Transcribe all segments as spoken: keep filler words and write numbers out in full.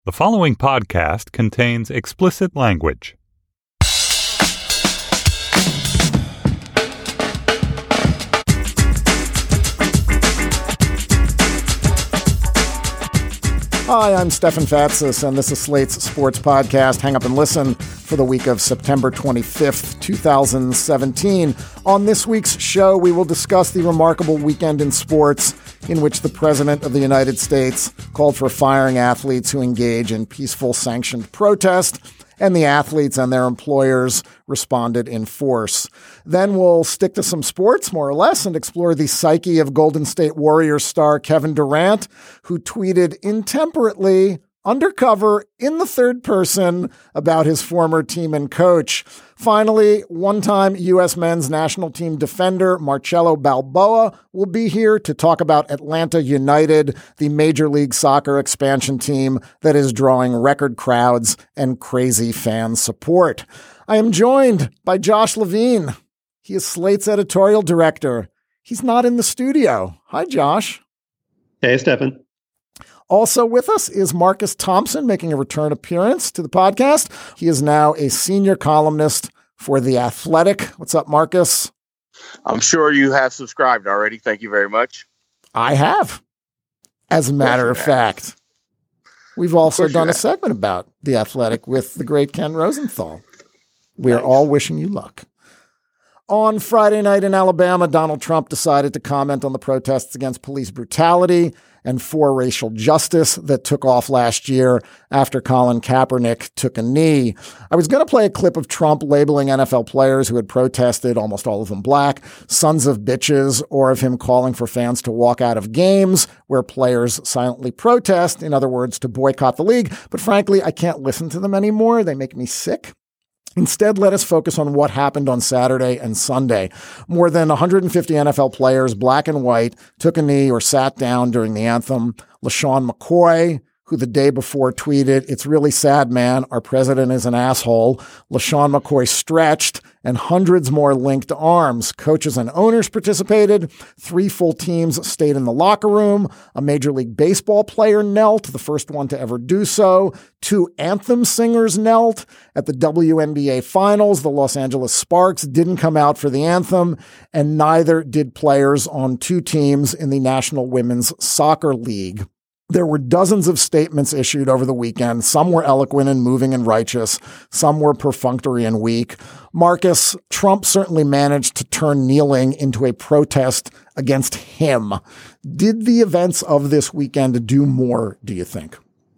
The following podcast contains explicit language. Hi, I'm Stefan Fatsis, and this is Slate's sports podcast, Hang Up and Listen, for the week of September twenty-fifth, twenty seventeen. On this week's show, we will discuss the remarkable weekend in sports in which the President of the United States called for firing athletes who engage in peaceful sanctioned protest, and the athletes and their employers responded in force. Then we'll stick to some sports, more or less, and explore the psyche of Golden State Warriors star Kevin Durant, who tweeted intemperately, undercover, in the third person, about his former team and coach. Finally, one-time U S men's national team defender Marcelo Balboa will be here to talk about Atlanta United, the Major League Soccer expansion team that is drawing record crowds and crazy fan support. I am joined by Josh Levine. He is Slate's editorial director. He's not in the studio. Hi, Josh. Hey, Stefan. Also with us is Marcus Thompson, making a return appearance to the podcast. He is now a senior columnist for The Athletic. What's up, Marcus? I'm sure you have subscribed already. Thank you very much. I have. As a matter of, of fact, we've also done a segment about The Athletic with the great Ken Rosenthal. We are all wishing you luck. On Friday night in Alabama, Donald Trump decided to comment on the protests against police brutality and for racial justice that took off last year after Colin Kaepernick took a knee. I was going to play a clip of Trump labeling N F L players who had protested, almost all of them black, sons of bitches, or of him calling for fans to walk out of games where players silently protest, in other words, to boycott the league. But frankly, I can't listen to them anymore. They make me sick. Instead, let us focus on what happened on Saturday and Sunday. More than one hundred fifty N F L players, black and white, took a knee or sat down during the anthem. LaShawn McCoy, who the day before tweeted, "It's really sad, man. Our president is an asshole." LaShawn McCoy stretched, and hundreds more linked arms. Coaches and owners participated. Three full teams stayed in the locker room. A Major League Baseball player knelt, the first one to ever do so. Two anthem singers knelt. At the W N B A Finals, the Los Angeles Sparks didn't come out for the anthem, and neither did players on two teams in the National Women's Soccer League. There were dozens of statements issued over the weekend. Some were eloquent and moving and righteous. Some were perfunctory and weak. Marcus, Trump certainly managed to turn kneeling into a protest against him. Did the events of this weekend do more, do you think?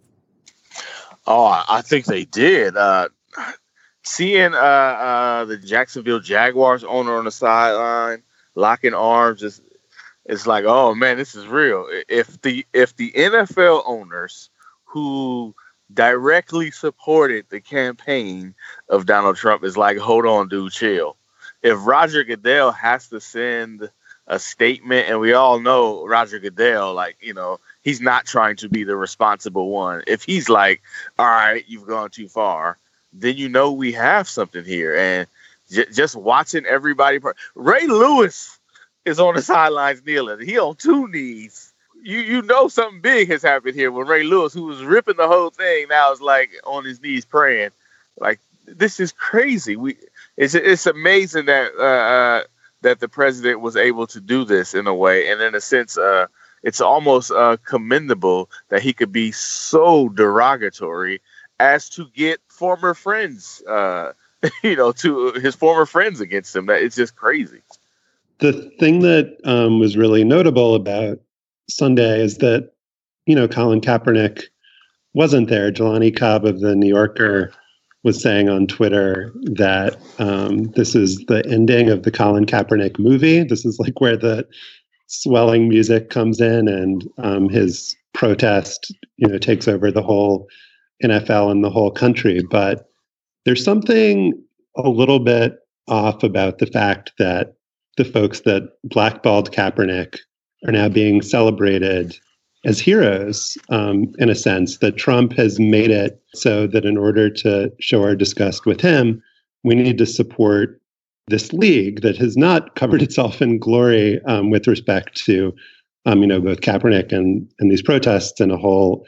Oh, I think they did. Uh, seeing uh, uh, the Jacksonville Jaguars owner on the sideline, locking arms, is It's like, oh man, this is real. If the if the N F L owners who directly supported the campaign of Donald Trump is like, hold on, dude, chill. If Roger Goodell has to send a statement, and we all know Roger Goodell, like, you know, he's not trying to be the responsible one. If he's like, all right, you've gone too far, then you know we have something here. And j- just watching everybody, Ray Lewis is on the sidelines kneeling. He on two knees. You you know something big has happened here when Ray Lewis, who was ripping the whole thing, now is like on his knees praying. Like, this is crazy. We it's it's amazing that uh, uh, that the president was able to do this in a way, and in a sense, uh, it's almost uh, commendable that he could be so derogatory as to get former friends, uh, you know, to his former friends against him. That it's just crazy. The thing that um, was really notable about Sunday is that, you know, Colin Kaepernick wasn't there. Jelani Cobb of the New Yorker was saying on Twitter that um, this is the ending of the Colin Kaepernick movie. This is like where the swelling music comes in and um, his protest, you know, takes over the whole N F L and the whole country. But there's something a little bit off about the fact that the folks that blackballed Kaepernick are now being celebrated as heroes, um, in a sense, that Trump has made it so that in order to show our disgust with him, we need to support this league that has not covered itself in glory um, with respect to, um, you know, both Kaepernick and, and these protests and a whole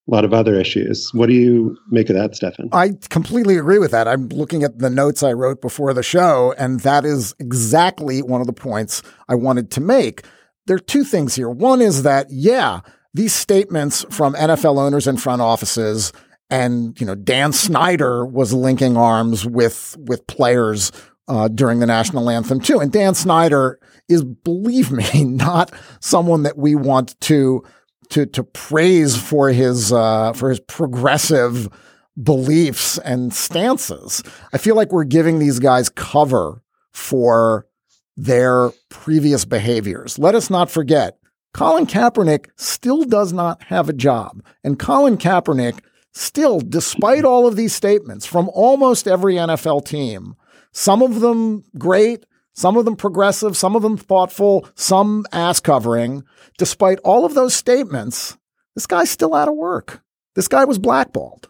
a lot of other issues. What do you make of that, Stefan? I completely agree with that. I'm looking at the notes I wrote before the show, and that is exactly one of the points I wanted to make. There are two things here. One is that, yeah, these statements from N F L owners and front offices, and, you know, Dan Snyder was linking arms with, with players uh, during the national anthem too. And Dan Snyder is, believe me, not someone that we want to, to, to praise for his, uh, for his progressive beliefs and stances. I feel like we're giving these guys cover for their previous behaviors. Let us not forget, Colin Kaepernick still does not have a job. And Colin Kaepernick still, despite all of these statements from almost every N F L team, some of them great, some of them progressive, some of them thoughtful, some ass covering, despite all of those statements, this guy's still out of work. This guy was blackballed.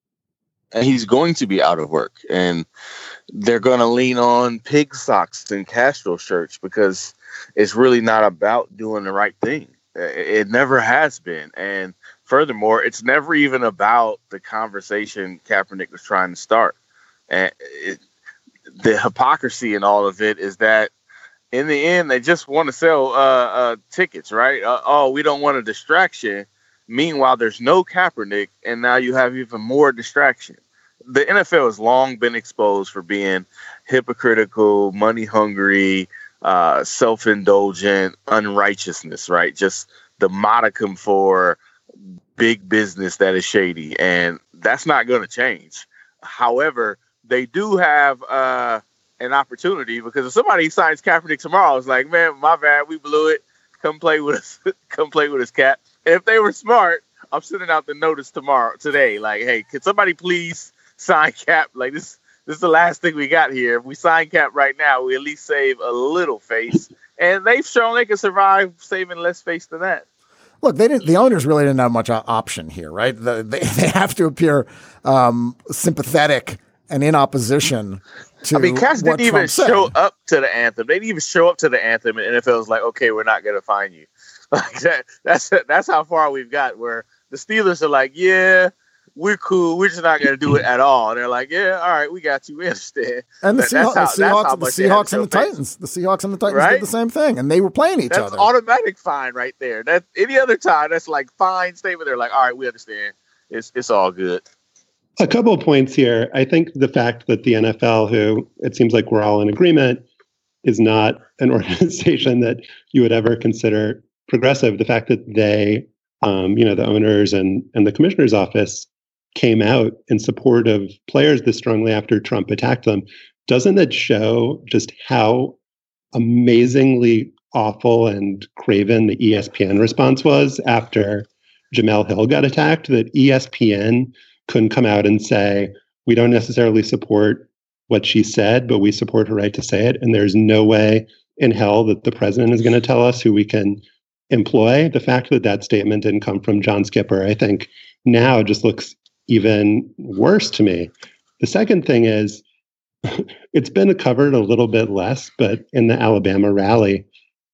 And he's going to be out of work. And they're going to lean on pig socks and Castro shirts because it's really not about doing the right thing. It never has been. And furthermore, it's never even about the conversation Kaepernick was trying to start. And it, the hypocrisy in all of it is that in the end, they just want to sell uh, uh, tickets, right? Uh, oh, we don't want a distraction. Meanwhile, there's no Kaepernick, and now you have even more distraction. The N F L has long been exposed for being hypocritical, money hungry, uh, self-indulgent, unrighteousness, right? Just the modicum for big business that is shady, and that's not going to change. However, they do have uh, an opportunity because if somebody signs Kaepernick tomorrow, it's like, man, my bad, we blew it. Come play with us. Come play with us, Cap. And if they were smart, I'm sending out the notice tomorrow, today. Like, hey, can somebody please sign Cap? Like this, this is the last thing we got here. If we sign Cap right now, we at least save a little face. And they've shown they can survive saving less face than that. Look, they didn't. The owners really didn't have much option here, right? The, they they have to appear um, sympathetic and in opposition to. I mean, Cats didn't even said. show up to the anthem. They didn't even show up to the anthem, and N F L was like, "Okay, we're not going to fine you." Like that. That's that's how far we've got. Where the Steelers are like, "Yeah, we're cool. We're just not going to do it at all." And they're like, "Yeah, all right, we got you. We understand." And the, that, Seahawks, how, the Seahawks, the Seahawks and the face. Titans, the Seahawks and the Titans Right? did the same thing, and they were playing each that's other. That's automatic fine right there. That any other time, that's like fine statement. They're like, "All right, we understand. It's it's all good." A couple of points here. I think the fact that the N F L, who it seems like we're all in agreement, is not an organization that you would ever consider progressive. The fact that they, um, you know, the owners and and the commissioner's office came out in support of players this strongly after Trump attacked them, doesn't that show just how amazingly awful and craven the E S P N response was after Jemele Hill got attacked? That E S P N couldn't come out and say, we don't necessarily support what she said, but we support her right to say it. And there's no way in hell that the president is going to tell us who we can employ. The fact that that statement didn't come from John Skipper, I think now just looks even worse to me. The second thing is, it's been covered a little bit less, but in the Alabama rally,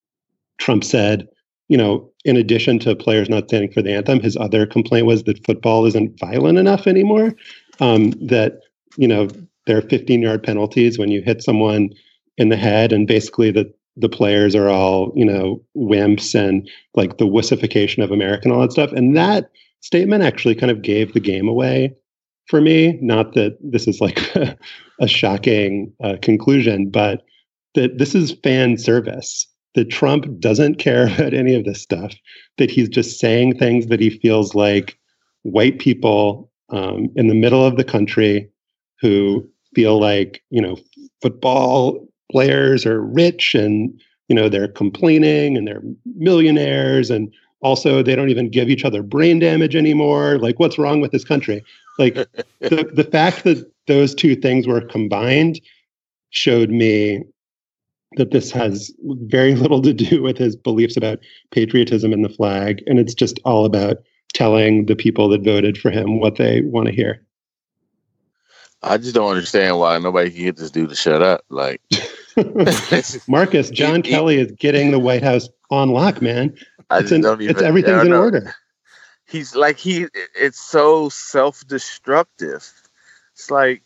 Trump said, you know, in addition to players not standing for the anthem, his other complaint was that football isn't violent enough anymore. Um, that, you know, there are fifteen-yard penalties when you hit someone in the head, and basically the the players are all, you know, wimps and like the wussification of America and all that stuff. And that statement actually kind of gave the game away for me. Not that this is like a, a shocking uh, conclusion, but that this is fan service. That Trump doesn't care about any of this stuff, that he's just saying things that he feels like white people um, in the middle of the country who feel like, you know, football players are rich and, you know, they're complaining and they're millionaires. And also they don't even give each other brain damage anymore. Like, what's wrong with this country? Like the, the fact that those two things were combined showed me that this has very little to do with his beliefs about patriotism and the flag. And it's just all about telling the people that voted for him what they want to hear. I just don't understand why nobody can get this dude to shut up. Like, Marcus, John he, Kelly he, is getting the White House on lock, man. I it's, just in, don't even, it's everything's in order. he's like he. It's so self-destructive. It's like,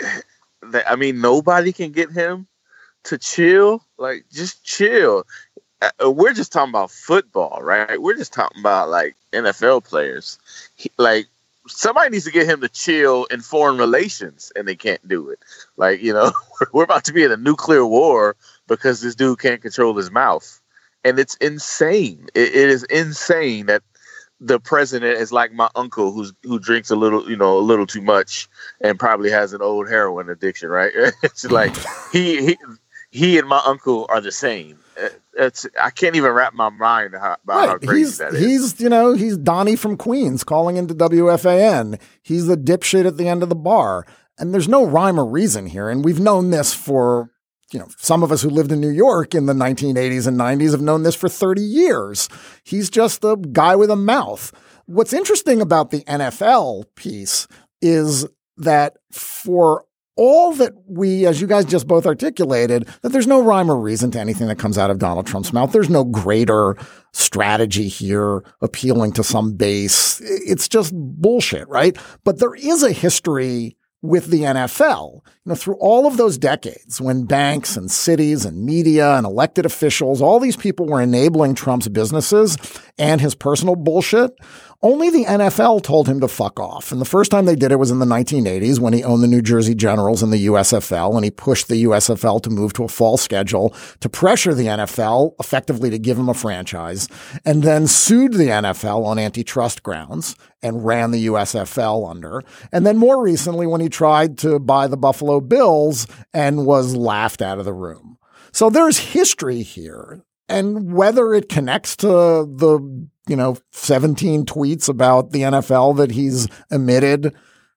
I mean, nobody can get him to chill. Like, just chill. We're just talking about football, right? We're just talking about like N F L players. He, like, somebody needs to get him to chill in foreign relations, and they can't do it. Like, you know, we're about to be in a nuclear war because this dude can't control his mouth, and it's insane. It, it is insane that the president is like my uncle, who's who drinks a little, you know, a little too much, and probably has an old heroin addiction. Right? It's like he he he and my uncle are the same. It's I can't even wrap my mind about right. how crazy he's, that is. He's, you know, he's Donnie from Queens calling into W F A N. He's the dipshit at the end of the bar. And there's no rhyme or reason here. And we've known this for, you know, some of us who lived in New York in the nineteen eighties and nineties have known this for thirty years. He's just a guy with a mouth. What's interesting about the N F L piece is that for all that we, as you guys just both articulated, that there's no rhyme or reason to anything that comes out of Donald Trump's mouth. There's no greater strategy here appealing to some base. It's just bullshit, right? But there is a history with the N F L, you know, through all of those decades when banks and cities and media and elected officials, all these people were enabling Trump's businesses and his personal bullshit. Only the N F L told him to fuck off. And the first time they did it was in the nineteen eighties when he owned the New Jersey Generals and the U S F L, and he pushed the U S F L to move to a fall schedule to pressure the N F L effectively to give him a franchise, and then sued the N F L on antitrust grounds and ran the U S F L under. And then more recently when he tried to buy the Buffalo Bills and was laughed out of the room. So there's history here. And whether it connects to the, you know, seventeen tweets about the N F L that he's emitted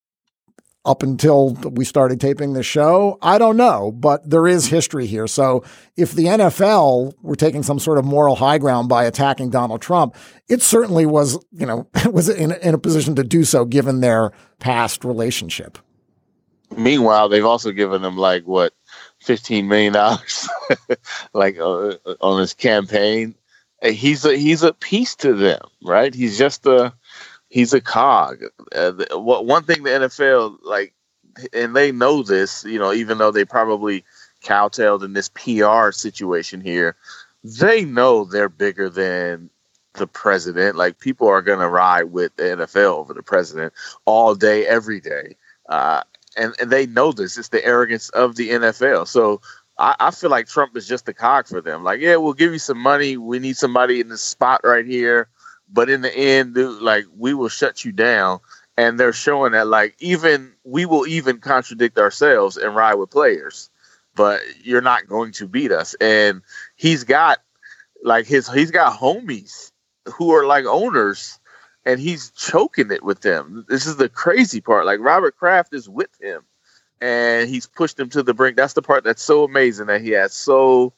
up until we started taping the show, I don't know, but there is history here. So if the N F L were taking some sort of moral high ground by attacking Donald Trump, it certainly was, you know, was in, in a position to do so given their past relationship. Meanwhile, they've also given him like what, fifteen million dollars, like uh, on his campaign. He's a he's a piece to them, right? He's just a he's a cog. Uh, the, what one thing the N F L like, and they know this, you know, even though they probably kowtowed in this P R situation here, they know they're bigger than the president. Like, people are gonna ride with the N F L over the president all day, every day. Uh, And, and they know this. It's the arrogance of the N F L. So I, I feel like Trump is just a cog for them. Like, yeah, we'll give you some money. We need somebody in this spot right here. But in the end, dude, like, we will shut you down. And they're showing that, like, even we will even contradict ourselves and ride with players. But you're not going to beat us. And he's got like his he's got homies who are like owners. And he's choking it with them. This is the crazy part. Like, Robert Kraft is with him, and he's pushed him to the brink. That's the part that's so amazing, that he has so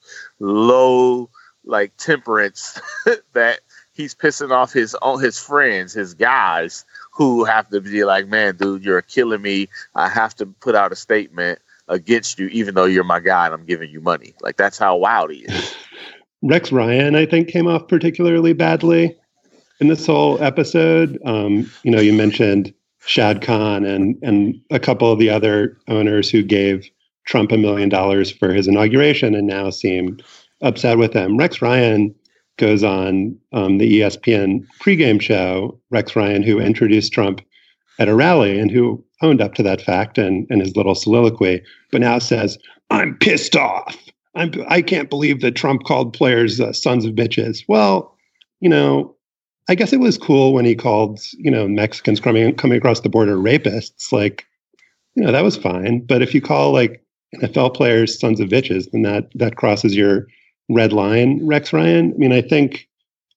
low, like, temperance that he's pissing off his own his friends, his guys, who have to be like, man, dude, you're killing me. I have to put out a statement against you, even though you're my guy and I'm giving you money. Like, that's how wild he is. Rex Ryan, I think, came off particularly badly in this whole episode. Um, you know, you mentioned Shad Khan and and a couple of the other owners who gave Trump a million dollars for his inauguration and now seem upset with him. Rex Ryan goes on um, the E S P N pregame show. Rex Ryan, who introduced Trump at a rally and who owned up to that fact and, and his little soliloquy, but now says, "I'm pissed off. I'm I can't believe that Trump called players uh, sons of bitches." Well, you know, I guess it was cool when he called, you know, Mexicans coming coming across the border rapists. Like, you know, that was fine. But if you call like N F L players sons of bitches, then that that crosses your red line, Rex Ryan. I mean, I think,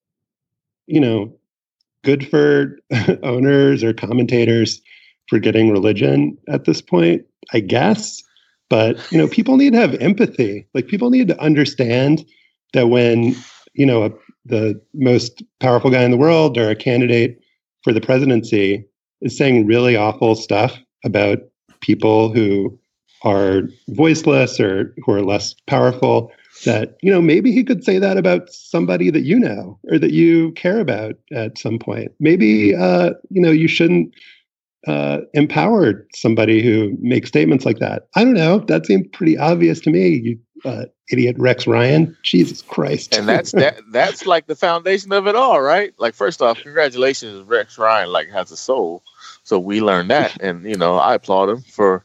you know, good for owners or commentators for getting religion at this point, I guess. But, you know, people need to have empathy. Like, people need to understand that when, you know, a the most powerful guy in the world or a candidate for the presidency is saying really awful stuff about people who are voiceless or who are less powerful, that, you know, maybe he could say that about somebody that you know or that you care about at some point. Maybe, uh, you know, you shouldn't uh, empower somebody who makes statements like that. I don't know. That seemed pretty obvious to me. You uh, idiot Rex Ryan. Jesus Christ. And that's that. That's like the foundation of it all, right? Like, first off, congratulations, Rex Ryan. Like, has a soul. So we learned that, and you know, I applaud him for.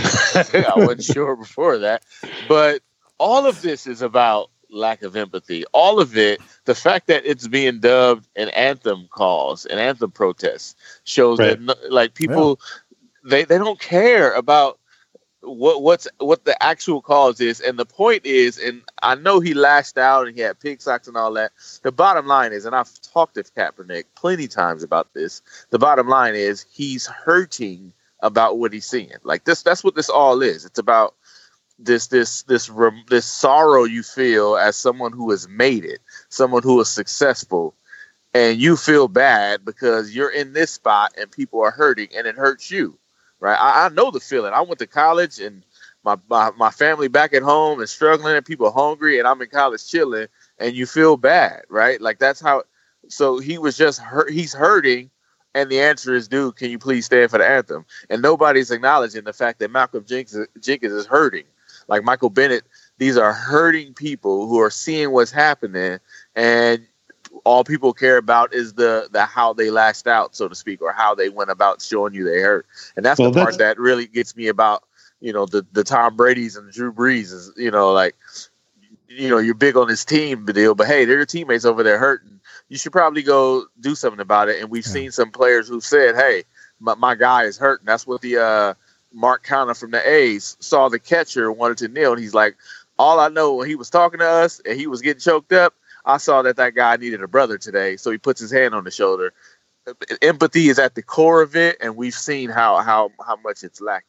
I wasn't sure before that, but all of this is about lack of empathy. All of it, the fact that it's being dubbed an anthem cause, an anthem protest, shows right. that like people, yeah. they they don't care about what what's what the actual cause is. And the point is, and I know he lashed out and he had pig socks and all that. The bottom line is, and I've talked to Kaepernick plenty times about this. The bottom line is he's hurting about what he's seeing. Like this, that's what this all is. It's about this this this this sorrow you feel as someone who has made it, someone who is successful, and you feel bad because you're in this spot and people are hurting and it hurts you. Right. I, I know the feeling. I went to college and my, my, my family back at home is struggling and people are hungry and I'm in college chilling and you feel bad. Right. Like that's how. So he was just hurt. He's hurting. And the answer is, dude, can you please stand for the anthem? And nobody's acknowledging the fact that Malcolm Jenkins, Jenkins is hurting. Like Michael Bennett, these are hurting people who are seeing what's happening. And all people care about is the the how they lashed out, so to speak, or how they went about showing you they hurt. And that's well, the part that's... that really gets me about, you know, the, the Tom Brady's and the Drew Brees is, you know, like, you know, you're big on this team deal, but hey, they're your teammates over there hurting. You should probably go do something about it. And we've yeah. seen some players who said, hey, my, my guy is hurting. That's what the uh, Mark Conner from the A's saw the catcher wanted to kneel. And he's like, all I know when he was talking to us and he was getting choked up, I saw that that guy needed a brother today, so he puts his hand on the shoulder. Empathy is at the core of it, and we've seen how how how much it's lacking.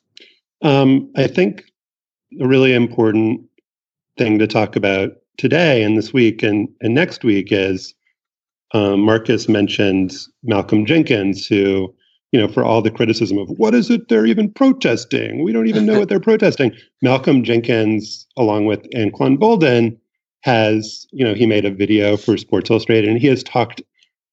Um, I think a really important thing to talk about today and this week and, and next week is um, Marcus mentioned Malcolm Jenkins, who, you know, for all the criticism of what is it they're even protesting? We don't even know what they're protesting. Malcolm Jenkins, along with Anquan Boldin, has, you know, he made a video for Sports Illustrated, and he has talked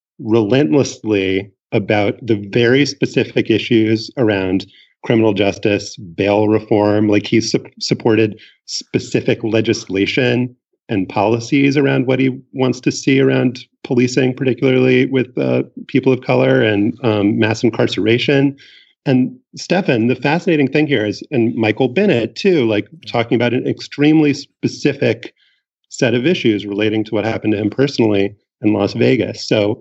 relentlessly about the very specific issues around criminal justice, bail reform. Like he's su- supported specific legislation and policies around what he wants to see around policing, particularly with uh, people of color and um, mass incarceration. And Stefan, the fascinating thing here is, and Michael Bennett too, like talking about an extremely specific set of issues relating to what happened to him personally in Las Vegas. So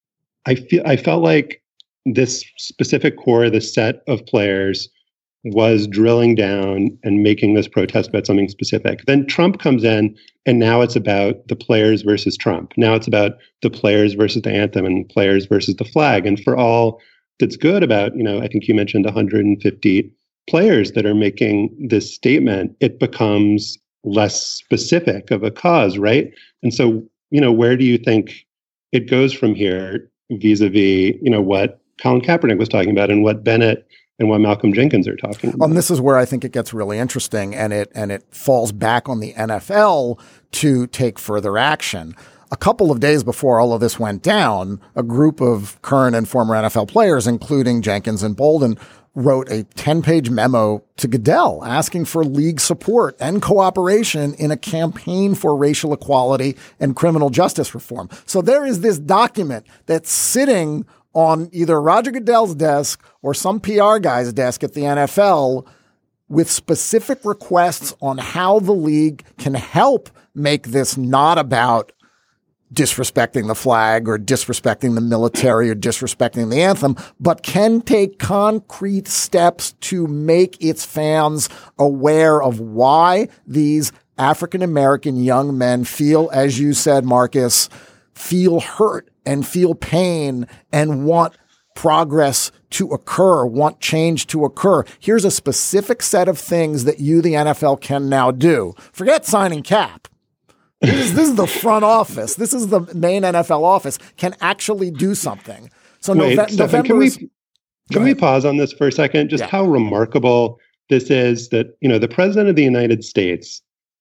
I feel I felt like this specific core, this set of players, was drilling down and making this protest about something specific. Then Trump comes in, and now it's about the players versus Trump. Now it's about the players versus the anthem and players versus the flag. And for all that's good about, you know, I think you mentioned one hundred fifty players that are making this statement, it becomes less specific of a cause, right? And so, you know, where do you think it goes from here vis-a-vis, you know, what Colin Kaepernick was talking about and what Bennett and what Malcolm Jenkins are talking about? And this is where I think it gets really interesting, and it and it falls back on the N F L to take further action. A couple of days before all of this went down, a group of current and former N F L players, including Jenkins and Boldin, wrote a ten-page memo to Goodell asking for league support and cooperation in a campaign for racial equality and criminal justice reform. So there is this document that's sitting on either Roger Goodell's desk or some P R guy's desk at the N F L with specific requests on how the league can help make this not about disrespecting the flag or disrespecting the military or disrespecting the anthem, but can take concrete steps to make its fans aware of why these African-American young men feel, as you said, Marcus, feel hurt and feel pain and want progress to occur, want change to occur. Here's a specific set of things that you, the N F L, can now do. Forget signing cap. This is, this is the front office. This is the main N F L office can actually do something. So Wait, Nove- Stefan, November can we, is, can we pause on this for a second? Just yeah. how remarkable this is that, you know, the president of the United States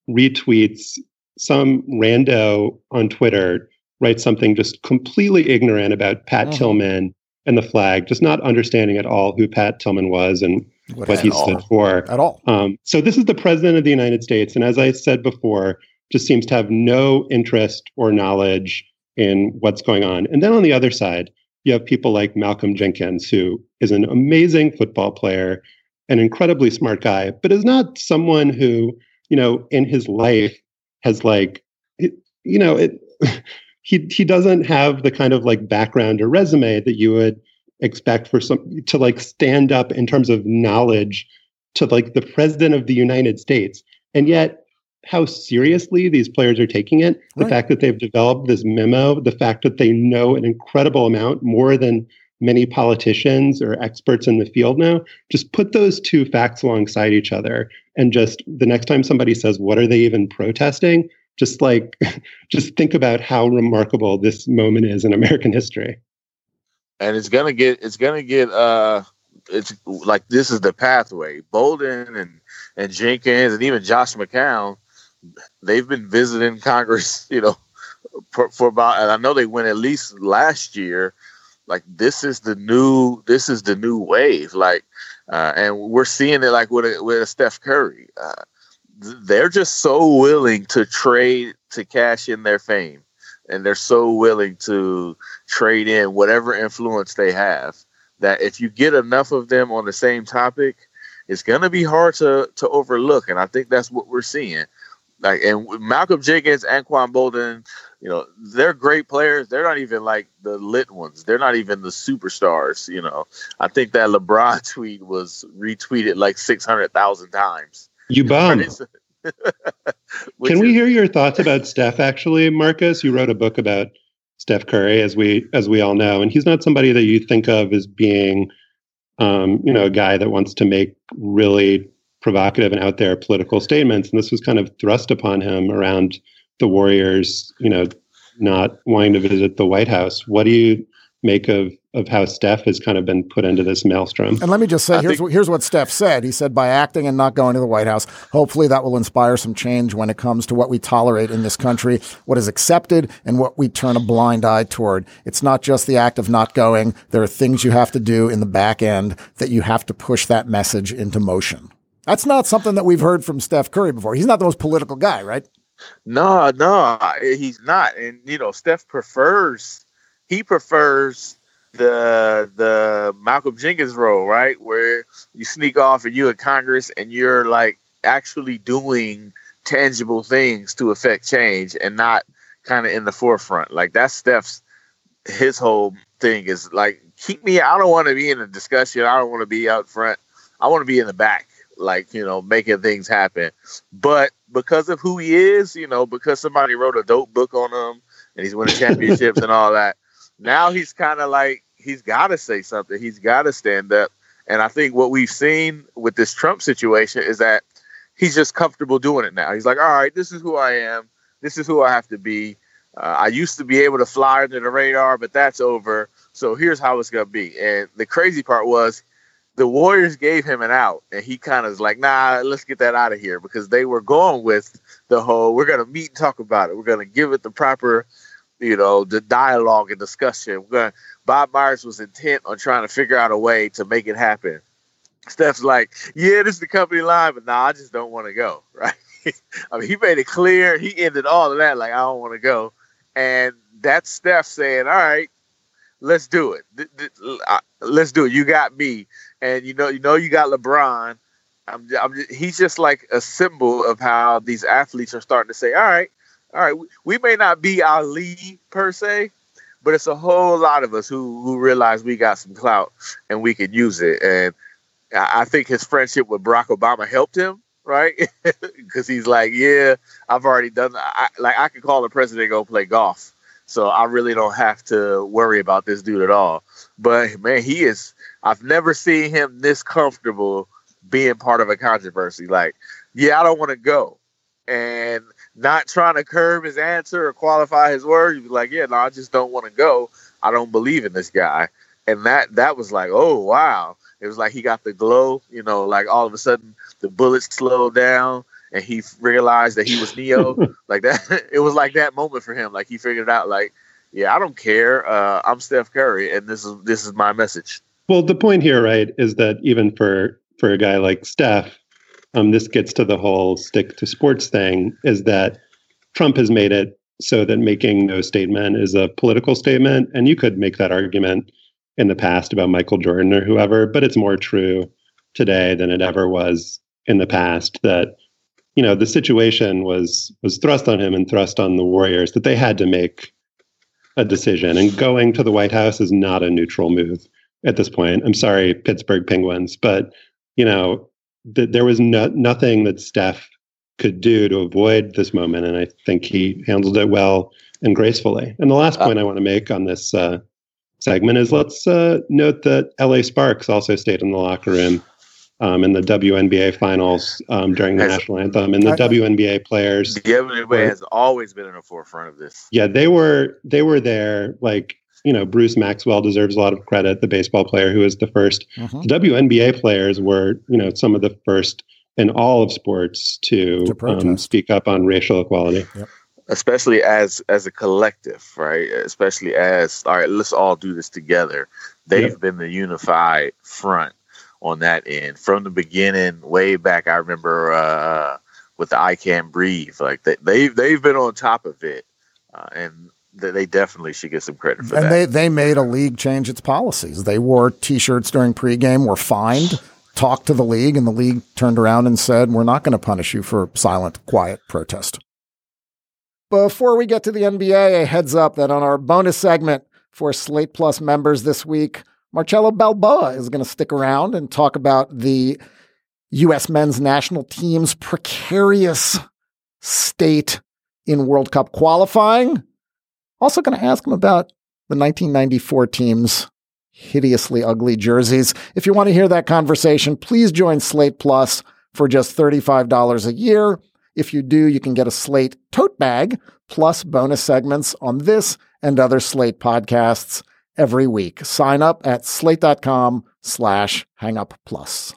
retweets some rando on Twitter, writes something just completely ignorant about Pat Mhm. Tillman and the flag, just not understanding at all who Pat Tillman was and What what at he all. stood for. At all. Um, so this is the president of the United States. And as I said before, just seems to have no interest or knowledge in what's going on. And then on the other side, you have people like Malcolm Jenkins, who is an amazing football player, an incredibly smart guy, but is not someone who, you know, in his life has like, it, you know, it, he he doesn't have the kind of like background or resume that you would expect for some to like stand up in terms of knowledge to like the president of the United States. And yet how seriously these players are taking it, the Right. fact that they've developed this memo, the fact that they know an incredible amount, more than many politicians or experts in the field now, just put those two facts alongside each other. And just the next time somebody says, what are they even protesting? Just like, just think about how remarkable this moment is in American history. And it's gonna get, it's gonna get, uh, it's like this is the pathway. Bolden and and Jenkins and even Josh McCown, they've been visiting Congress, you know, for, for about, and I know they went at least last year. Like this is the new, this is the new wave. Like, uh, and we're seeing it like with a, with a Steph Curry. Uh, they're just so willing to trade to cash in their fame, and they're so willing to trade in whatever influence they have, that if you get enough of them on the same topic, it's going to be hard to to overlook. And I think that's what we're seeing. Like, and Malcolm Jenkins, Anquan Bolden, you know, they're great players. They're not even like the lit ones. They're not even the superstars. You know, I think that LeBron tweet was retweeted like six hundred thousand times. You bum. Which Can we is- hear your thoughts about Steph, actually, Marcus? You wrote a book about Steph Curry, as we as we all know, and he's not somebody that you think of as being, um, you know, a guy that wants to make really provocative and out there political statements. And this was kind of thrust upon him around the Warriors, you know, not wanting to visit the White House. What do you make of of how Steph has kind of been put into this maelstrom? And let me just say, I here's, think- what, here's what Steph said. He said, by acting and not going to the White House, hopefully that will inspire some change when it comes to what we tolerate in this country, what is accepted, and what we turn a blind eye toward. It's not just the act of not going. There are things you have to do in the back end that you have to push that message into motion. That's not something that we've heard from Steph Curry before. He's not the most political guy, right? No, no, he's not. And, you know, Steph prefers, he prefers the the Malcolm Jenkins role, right? Where you sneak off and you're in Congress and you're like actually doing tangible things to affect change and not kind of in the forefront. Like that's Steph's, his whole thing is like, keep me, I don't want to be in a discussion. I don't want to be out front. I want to be in the back, like, you know, making things happen. But because of who he is, you know, because somebody wrote a dope book on him and he's winning championships and all that, now he's kind of like, he's got to say something. He's got to stand up. And I think what we've seen with this Trump situation is that he's just comfortable doing it now. He's like, all right, this is who I am. This is who I have to be. Uh, I used to be able to fly under the radar, but that's over. So here's how it's going to be. And the crazy part was the Warriors gave him an out. And he kind of was like, nah, let's get that out of here. Because they were going with the whole, we're going to meet and talk about it. We're going to give it the proper, you know, the dialogue and discussion. We're gonna, Bob Myers was intent on trying to figure out a way to make it happen. Steph's like, yeah, this is the company line, but nah, I just don't want to go, right? I mean, he made it clear. He ended all of that like, I don't want to go. And that's Steph saying, all right, let's do it. Let's do it. You got me. And, you know, you know, you got LeBron. I'm, I'm just, he's just like a symbol of how these athletes are starting to say, all right, all right, we, we may not be Ali per se, but it's a whole lot of us who who realize we got some clout and we can use it. And I think his friendship with Barack Obama helped him, right? Because he's like, yeah, I've already done that. I, like, I could call the president and go play golf. So I really don't have to worry about this dude at all. But, man, he is – I've never seen him this comfortable being part of a controversy. Like, yeah, I don't want to go. And not trying to curb his answer or qualify his words. He'd be like, yeah, no, I just don't want to go. I don't believe in this guy. And that that was like, oh, wow. It was like he got the glow, you know, like all of a sudden the bullets slowed down and he realized that he was Neo. Like that, it was like that moment for him. Like he figured out, like, yeah, I don't care. Uh, I'm Steph Curry, and this is this is my message. Well, the point here, right, is that even for for a guy like Steph, um, this gets to the whole stick to sports thing. Is that Trump has made it so that making no statement is a political statement, and you could make that argument in the past about Michael Jordan or whoever, but it's more true today than it ever was in the past that, you know, the situation was was thrust on him and thrust on the Warriors that they had to make a decision, and going to the White House is not a neutral move at this point. I'm sorry, Pittsburgh Penguins, but, you know, th- there was no, nothing that Steph could do to avoid this moment, and I think he handled it well and gracefully. And the last point I want to make on this uh, segment is let's uh, note that L A Sparks also stayed in the locker room um, in the W N B A finals um, during the As, national anthem, and the I, W N B A players. The W N B A has always been in the forefront of this. Yeah, they were they were there. Like, you know, Bruce Maxwell deserves a lot of credit, the baseball player who was the first. Mm-hmm. The W N B A players were, you know, some of the first in all of sports to, to um, speak up on racial equality. Yep. Especially as as a collective, right? Especially as, all right, let's all do this together. They've yep. been the unified front on that end from the beginning, way back. I remember uh, with the I Can't Breathe, like they, they've they've been on top of it, uh, and th- they definitely should get some credit for and that. And they they made a league change its policies. They wore T-shirts during pregame, were fined, talked to the league, and the league turned around and said, "We're not going to punish you for silent, quiet protest." Before we get to the N B A, a heads up that on our bonus segment for Slate Plus members this week, Marcelo Balboa is going to stick around and talk about the U S men's national team's precarious state in World Cup qualifying. Also going to ask him about the nineteen ninety-four team's hideously ugly jerseys. If you want to hear that conversation, please join Slate Plus for just thirty-five dollars a year. If you do, you can get a Slate tote bag plus bonus segments on this and other Slate podcasts every week. Sign up at slate.com slash hangup plus.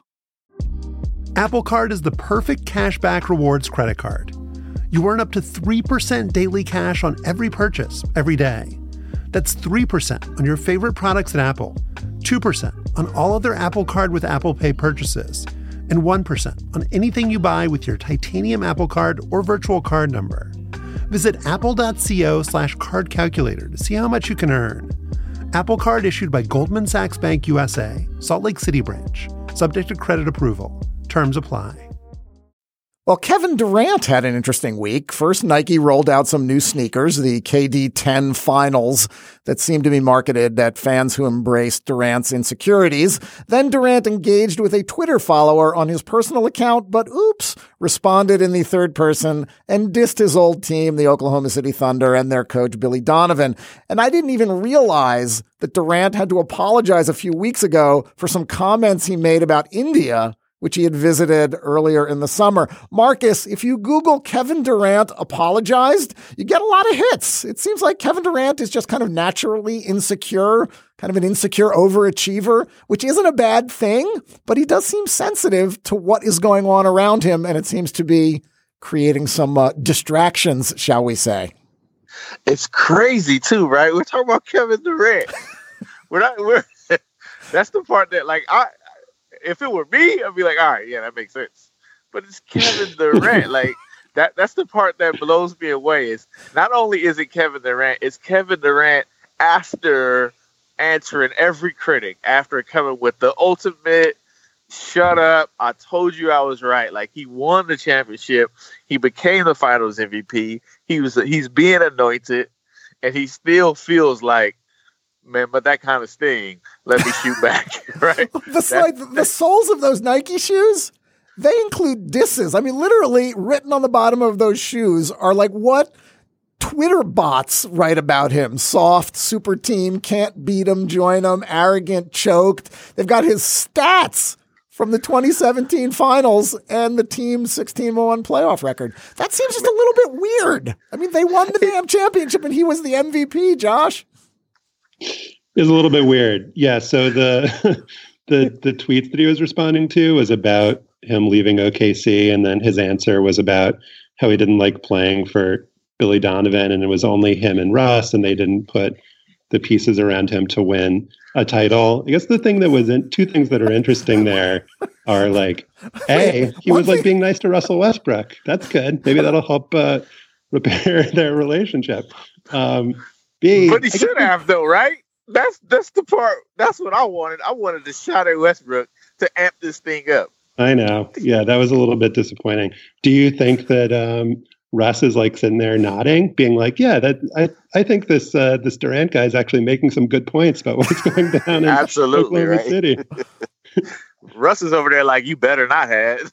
Apple Card is the perfect cashback rewards credit card. You earn up to three percent daily cash on every purchase every day. That's three percent on your favorite products at Apple, two percent on all other Apple Card with Apple Pay purchases, and one percent on anything you buy with your titanium Apple Card or virtual card number. Visit apple.co slash card calculator to see how much you can earn. Apple Card issued by Goldman Sachs Bank U S A, Salt Lake City branch. Subject to credit approval. Terms apply. Well, Kevin Durant had an interesting week. First, Nike rolled out some new sneakers, the K D ten Finals, that seemed to be marketed at fans who embraced Durant's insecurities. Then Durant engaged with a Twitter follower on his personal account, but oops, responded in the third person and dissed his old team, the Oklahoma City Thunder, and their coach, Billy Donovan. And I didn't even realize that Durant had to apologize a few weeks ago for some comments he made about India, which he had visited earlier in the summer. Marcus, if you Google Kevin Durant apologized, you get a lot of hits. It seems like Kevin Durant is just kind of naturally insecure, kind of an insecure overachiever, which isn't a bad thing, but he does seem sensitive to what is going on around him, and it seems to be creating some uh, distractions, shall we say. It's crazy too, right? We're talking about Kevin Durant. we're not, we're, that's the part that, like, I, if it were me, I'd be like, all right, yeah, that makes sense. But it's Kevin Durant. like that that's the part that blows me away. Is not only is it Kevin Durant, it's Kevin Durant after answering every critic, after coming with the ultimate shut up, I told you I was right. Like, he won the championship. He became the finals M V P. He was he's being anointed, and he still feels like, man, but that kind of sting, let me shoot back, right? the, like, the soles of those Nike shoes, they include disses. I mean, literally written on the bottom of those shoes are like what Twitter bots write about him. Soft, super team, can't beat him, join him, arrogant, choked. They've got his stats from the twenty seventeen finals and the team's sixteen one playoff record. That seems just a little bit weird. I mean, they won the damn championship and he was the M V P, Josh. It's a little bit weird. Yeah. So the the the tweets that he was responding to was about him leaving O K C, and then his answer was about how he didn't like playing for Billy Donovan, and it was only him and Russ, and they didn't put the pieces around him to win a title. I guess the thing that was in, two things that are interesting there are like, A, he was like being nice to Russell Westbrook. That's good. Maybe that'll help uh, repair their relationship. Um, B, but he should have though, right? That's that's the part. That's what I wanted. I wanted to shout at Westbrook to amp this thing up. I know. Yeah, that was a little bit disappointing. Do you think that um, Russ is like sitting there nodding, being like, "Yeah, that I, I think this uh, this Durant guy is actually making some good points about what's going down in Absolutely, Oklahoma right? City." Russ is over there like, "You better not have."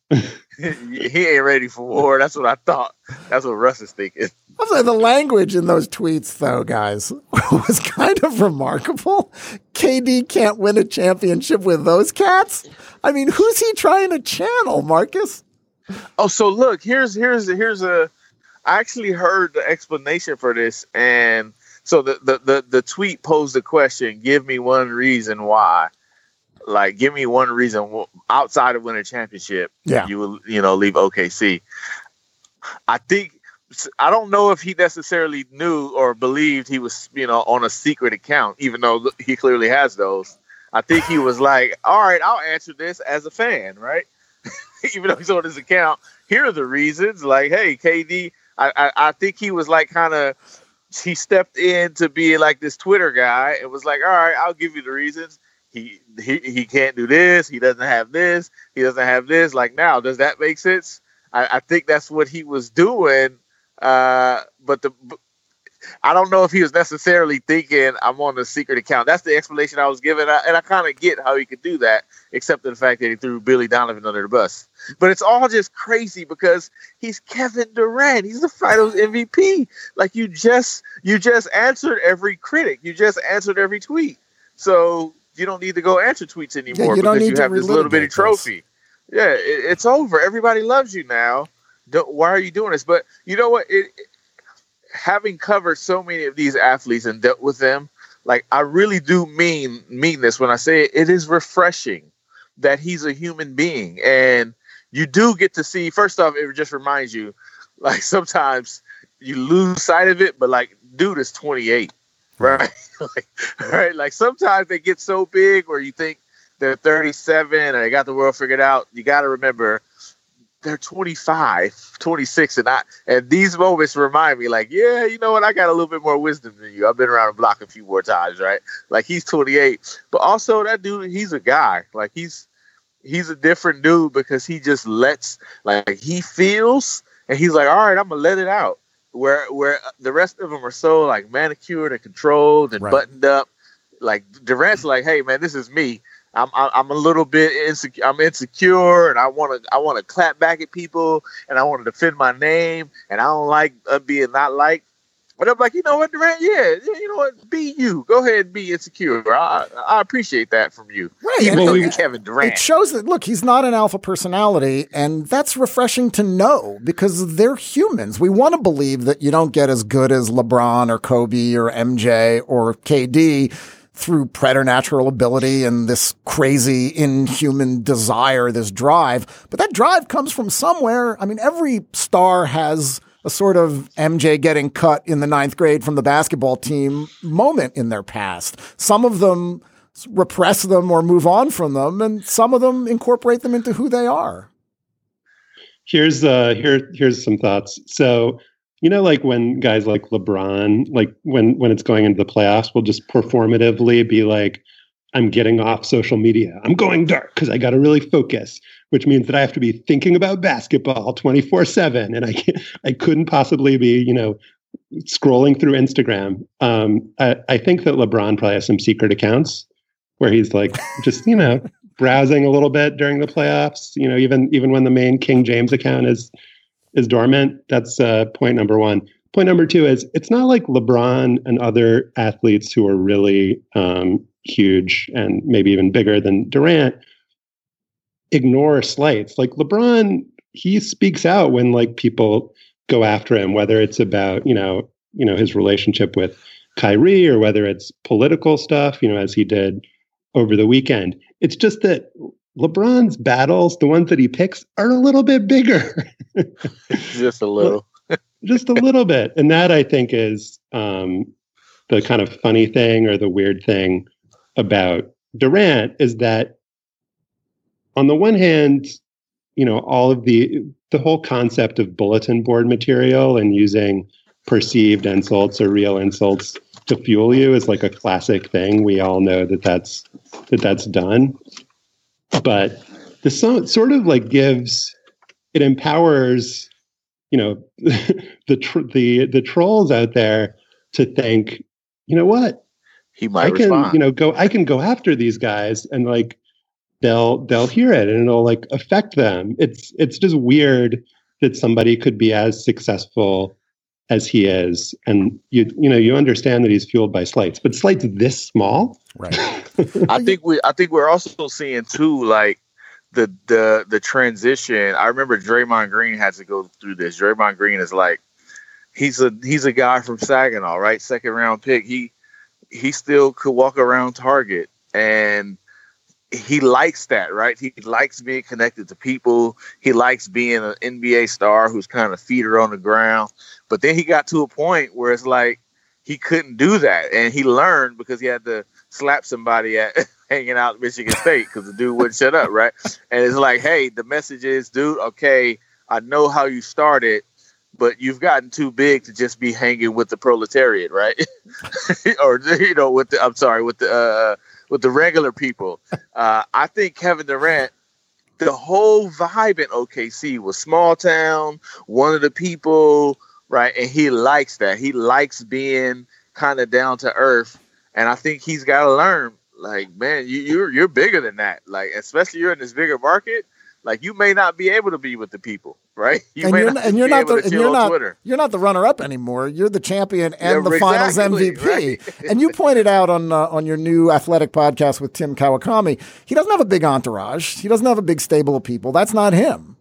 He ain't ready for war. That's what I thought. That's what Russ is thinking. I was like, the language in those tweets, though, guys, was kind of remarkable. K D can't win a championship with those cats. I mean, who's he trying to channel, Marcus? Oh, so look, here's here's here's a. I actually heard the explanation for this, and so the the the, the tweet posed the question: "Give me one reason why." Like, give me one reason outside of winning a championship, yeah. you will, you know, leave O K C. I think, I don't know if he necessarily knew or believed he was, you know, on a secret account, even though he clearly has those. I think he was like, all right, I'll answer this as a fan, right? Even though he's on his account, here are the reasons. Like, hey, K D, I, I, I think he was like kind of, he stepped in to be like this Twitter guy and was like, all right, I'll give you the reasons. He, he he can't do this. He doesn't have this. He doesn't have this. Like, now, does that make sense? I, I think that's what he was doing. Uh, but the I don't know if he was necessarily thinking I'm on the secret account. That's the explanation I was given, and I kind of get how he could do that, except for the fact that he threw Billy Donovan under the bus. But it's all just crazy because he's Kevin Durant. He's the Finals M V P. Like, you just you just answered every critic. You just answered every tweet. So you don't need to go answer tweets anymore yeah, because you have this little bitty trophy. Yeah, it, it's over. Everybody loves you now. Don't, why are you doing this? But you know what? It, it, having covered so many of these athletes and dealt with them, like, I really do mean mean this when I say it. It is refreshing that he's a human being, and you do get to see. First off, it just reminds you, like, sometimes you lose sight of it, but like, dude is twenty-eight. Right. like, right. Like, sometimes they get so big where you think they're thirty-seven and they got the world figured out. You got to remember they're twenty-five, twenty-six. And I, and these moments remind me, like, yeah, you know what? I got a little bit more wisdom than you. I've been around the block a few more times. Right. Like, he's twenty-eight, but also that dude, he's a guy. Like, he's, he's a different dude because he just lets, like, he feels and he's like, all right, I'm going to let it out. Where where the rest of them are so like manicured and controlled and right. buttoned up, like Durant's like, hey man, this is me. I'm I'm a little bit insecure. I'm insecure, and I want to I want to clap back at people, and I want to defend my name, and I don't like uh, being not liked. But I'm like, you know what, Durant? Yeah, you know what? Be you. Go ahead and be insecure. I, I appreciate that from you. Right. Even though we, you're Kevin Durant. It shows that, look, he's not an alpha personality, and that's refreshing to know because they're humans. We want to believe that you don't get as good as LeBron or Kobe or M J or K D through preternatural ability and this crazy inhuman desire, this drive. But that drive comes from somewhere. I mean, every star has a sort of M J getting cut in the ninth grade from the basketball team moment in their past. Some of them repress them or move on from them, and some of them incorporate them into who they are. Here's uh, here here's some thoughts. So, you know, like when guys like LeBron, like when when it's going into the playoffs, will just performatively be like, I'm getting off social media. I'm going dark because I got to really focus, which means that I have to be thinking about basketball twenty-four seven. And I can't, I couldn't possibly be, you know, scrolling through Instagram. Um, I, I think that LeBron probably has some secret accounts where he's like just, you know, browsing a little bit during the playoffs, you know, even even when the main King James account is is dormant. That's uh, point number one. Point number two is it's not like LeBron and other athletes who are really um, huge and maybe even bigger than Durant ignore slights. Like LeBron, he speaks out when like people go after him, whether it's about, you know, you know, his relationship with Kyrie or whether it's political stuff, you know, as he did over the weekend. It's just that LeBron's battles, the ones that he picks, are a little bit bigger. Just a little. Just a little bit. And that, I think, is um, the kind of funny thing or the weird thing about Durant is that on the one hand, you know, all of the the whole concept of bulletin board material and using perceived insults or real insults to fuel you is like a classic thing. We all know that that's that that's done. But the so, sort of like gives, it empowers, you know, the tr- the the trolls out there to think, you know what, he might I can, respond. you know, go, I can go after these guys and like they'll they'll hear it and it'll like affect them. It's it's just weird that somebody could be as successful as he is, and you you know you understand that he's fueled by slights, but slights this small, right? I think we I think we're also seeing too, like the the the transition. I remember Draymond Green had to go through this. Draymond Green is like he's a he's a guy from Saginaw, right? Second round pick. He he still could walk around Target, and he likes that, right? He likes being connected to people. He likes being an N B A star who's kind of feet are on the ground. But then he got to a point where it's like he couldn't do that. And he learned because he had to slap somebody at hanging out at Michigan State because the dude wouldn't shut up, right? And it's like, hey, the message is, dude, okay, I know how you started, but you've gotten too big to just be hanging with the proletariat, right? Or, you know, with the, I'm sorry, with the, uh, with the regular people. Uh, I think Kevin Durant, the whole vibe in O K C was small town, one of the people, right? And he likes that. He likes being kind of down to earth. And I think he's got to learn, like, man, you, you're you're bigger than that. Like, especially you're in this bigger market. Like, you may not be able to be with the people, right? You and may you're not, and you're be not able the to and chill you're on not Twitter. you're not the runner up anymore. You're the champion and Yeah, the Finals exactly, M V P. right. And you pointed out on uh, on your new athletic podcast with Tim Kawakami, he doesn't have a big entourage. He doesn't have a big stable of people. That's not him.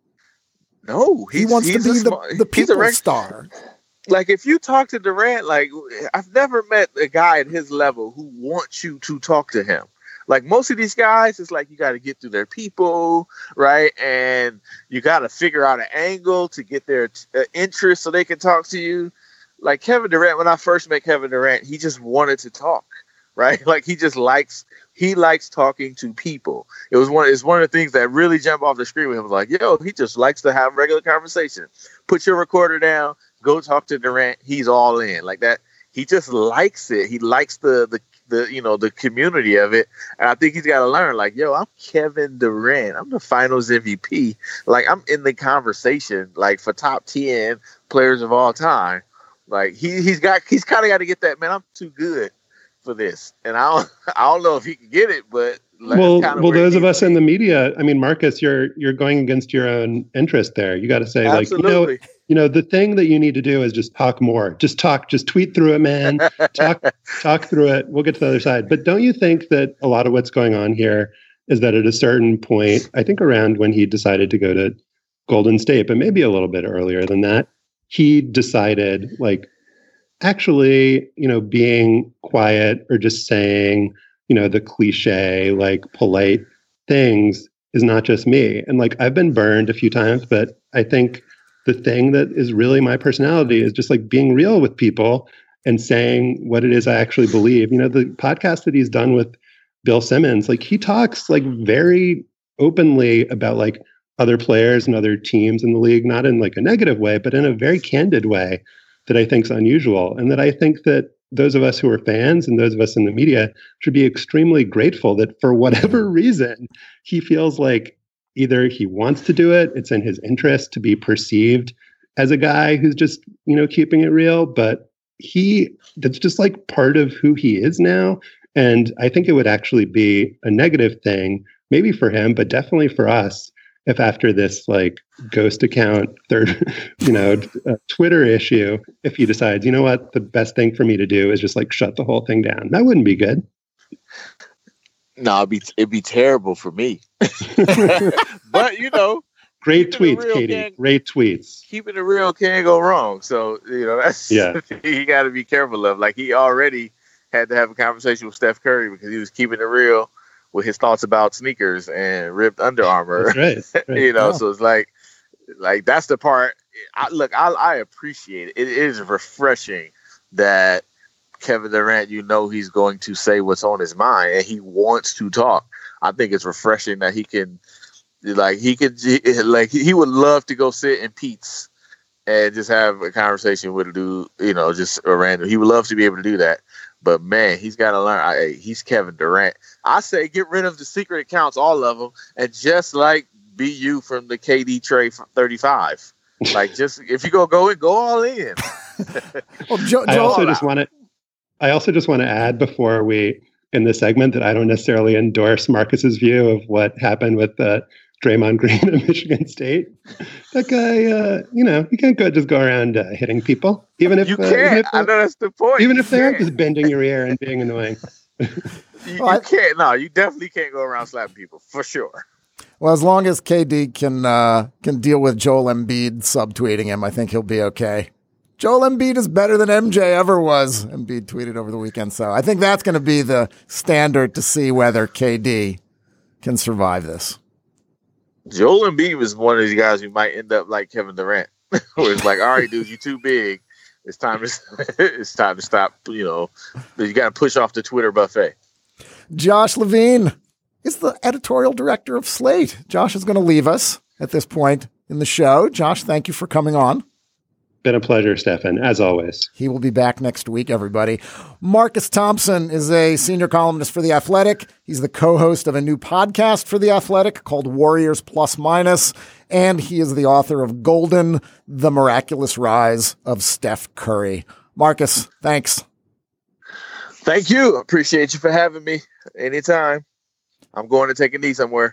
No, He he's, wants he's to be a the small- the he's a people reg- star. Like, if you talk to Durant, like, I've never met a guy at his level who wants you to talk to him. Like, most of these guys, it's like you got to get through their people, right? And you got to figure out an angle to get their uh, interest so they can talk to you. Like Kevin Durant, when I first met Kevin Durant, he just wanted to talk, right? Like, he just likes he likes talking to people. It was one it's one of the things that really jumped off the screen with him. Was like, yo, he just likes to have regular conversation. Put your recorder down, go talk to Durant. He's all in like that. He just likes it. He likes the the the you know the community of it, and I think he's got to learn. Like, yo, I'm Kevin Durant. I'm the Finals M V P. Like, I'm in the conversation, like, for top ten players of all time. Like, he he's got he's kind of got to get that. Man, I'm too good for this, and I don't I don't know if he can get it, but like, well, kind of well, those of us in the media. I mean, Marcus, you're you're going against your own interest there. You got to say, Absolutely. like, you know. You know, the thing that you need to do is just talk more. Just talk, just tweet through it, man. Talk, talk through it. We'll get to the other side. But don't you think that a lot of what's going on here is that at a certain point, I think around when he decided to go to Golden State, but maybe a little bit earlier than that, he decided, like, actually, you know, being quiet or just saying, you know, the cliche, like, polite things is not just me. And like, I've been burned a few times, but I think the thing that is really my personality is just like being real with people and saying what it is I actually believe. You know, the podcast that he's done with Bill Simmons, like, he talks like very openly about like other players and other teams in the league, not in like a negative way, but in a very candid way that I think is unusual. And that I think that those of us who are fans and those of us in the media should be extremely grateful that for whatever reason, he feels like either he wants to do it, it's in his interest to be perceived as a guy who's just, you know, keeping it real, but he, that's just like part of who he is now. And I think it would actually be a negative thing, maybe for him, but definitely for us, if after this like ghost account, third, you know, uh, Twitter issue, if he decides, you know what, the best thing for me to do is just like shut the whole thing down. That wouldn't be good. No, it'd be it'd be terrible for me. But you know, great tweets, Katie. Can, great tweets. Keeping it real can't go wrong. So you know, that's yeah. You got to be careful of. Like, he already had to have a conversation with Steph Curry because he was keeping it real with his thoughts about sneakers and ripped Under Armour. That's right. Right. you know, Yeah. so it's like, like that's the part. I, look, I, I appreciate it. It is refreshing that Kevin Durant, you know, he's going to say what's on his mind and he wants to talk. I think it's refreshing that he can, like, he could, like, he would love to go sit in Pete's and just have a conversation with a dude, you know, just a random. He would love to be able to do that. But, man, he's got to learn. I, he's Kevin Durant. I say get rid of the secret accounts, all of them, and just, like, be you from the K D trade from thirty-five. Like, just, if you go go in, go all in. Well, Joe, I Joe, also just want to, I also just want to add before we, in this segment, that I don't necessarily endorse Marcus's view of what happened with uh, Draymond Green at Michigan State. That guy, uh, you know, you can't go just go around uh, hitting people, even if you uh, can't. even if, uh, I know that's the point. even You if they're can't. just bending your ear and being annoying. You, Well, I- you can't. No, you definitely can't go around slapping people for sure. well, as long as K D can uh, can deal with Joel Embiid subtweeting him, I think he'll be okay. Joel Embiid is better than M J ever was, Embiid tweeted over the weekend. So I think that's going to be the standard to see whether K D can survive this. Joel Embiid was one of these guys who might end up like Kevin Durant, where it's like, all right, dude, you're too big. It's time to it's time to stop. You know, you got to push off the Twitter buffet. Josh Levine is the editorial director of Slate. Josh is going to leave us at this point in the show. Josh, thank you for coming on. Been a pleasure, Stefan, as always. He will be back next week, everybody. Marcus Thompson is a senior columnist for The Athletic. He's the co-host of a new podcast for The Athletic called Warriors Plus Minus, and he is the author of Golden, The Miraculous Rise of Steph Curry. Marcus, thanks. Thank you. Appreciate you for having me. Anytime. I'm going to take a knee somewhere.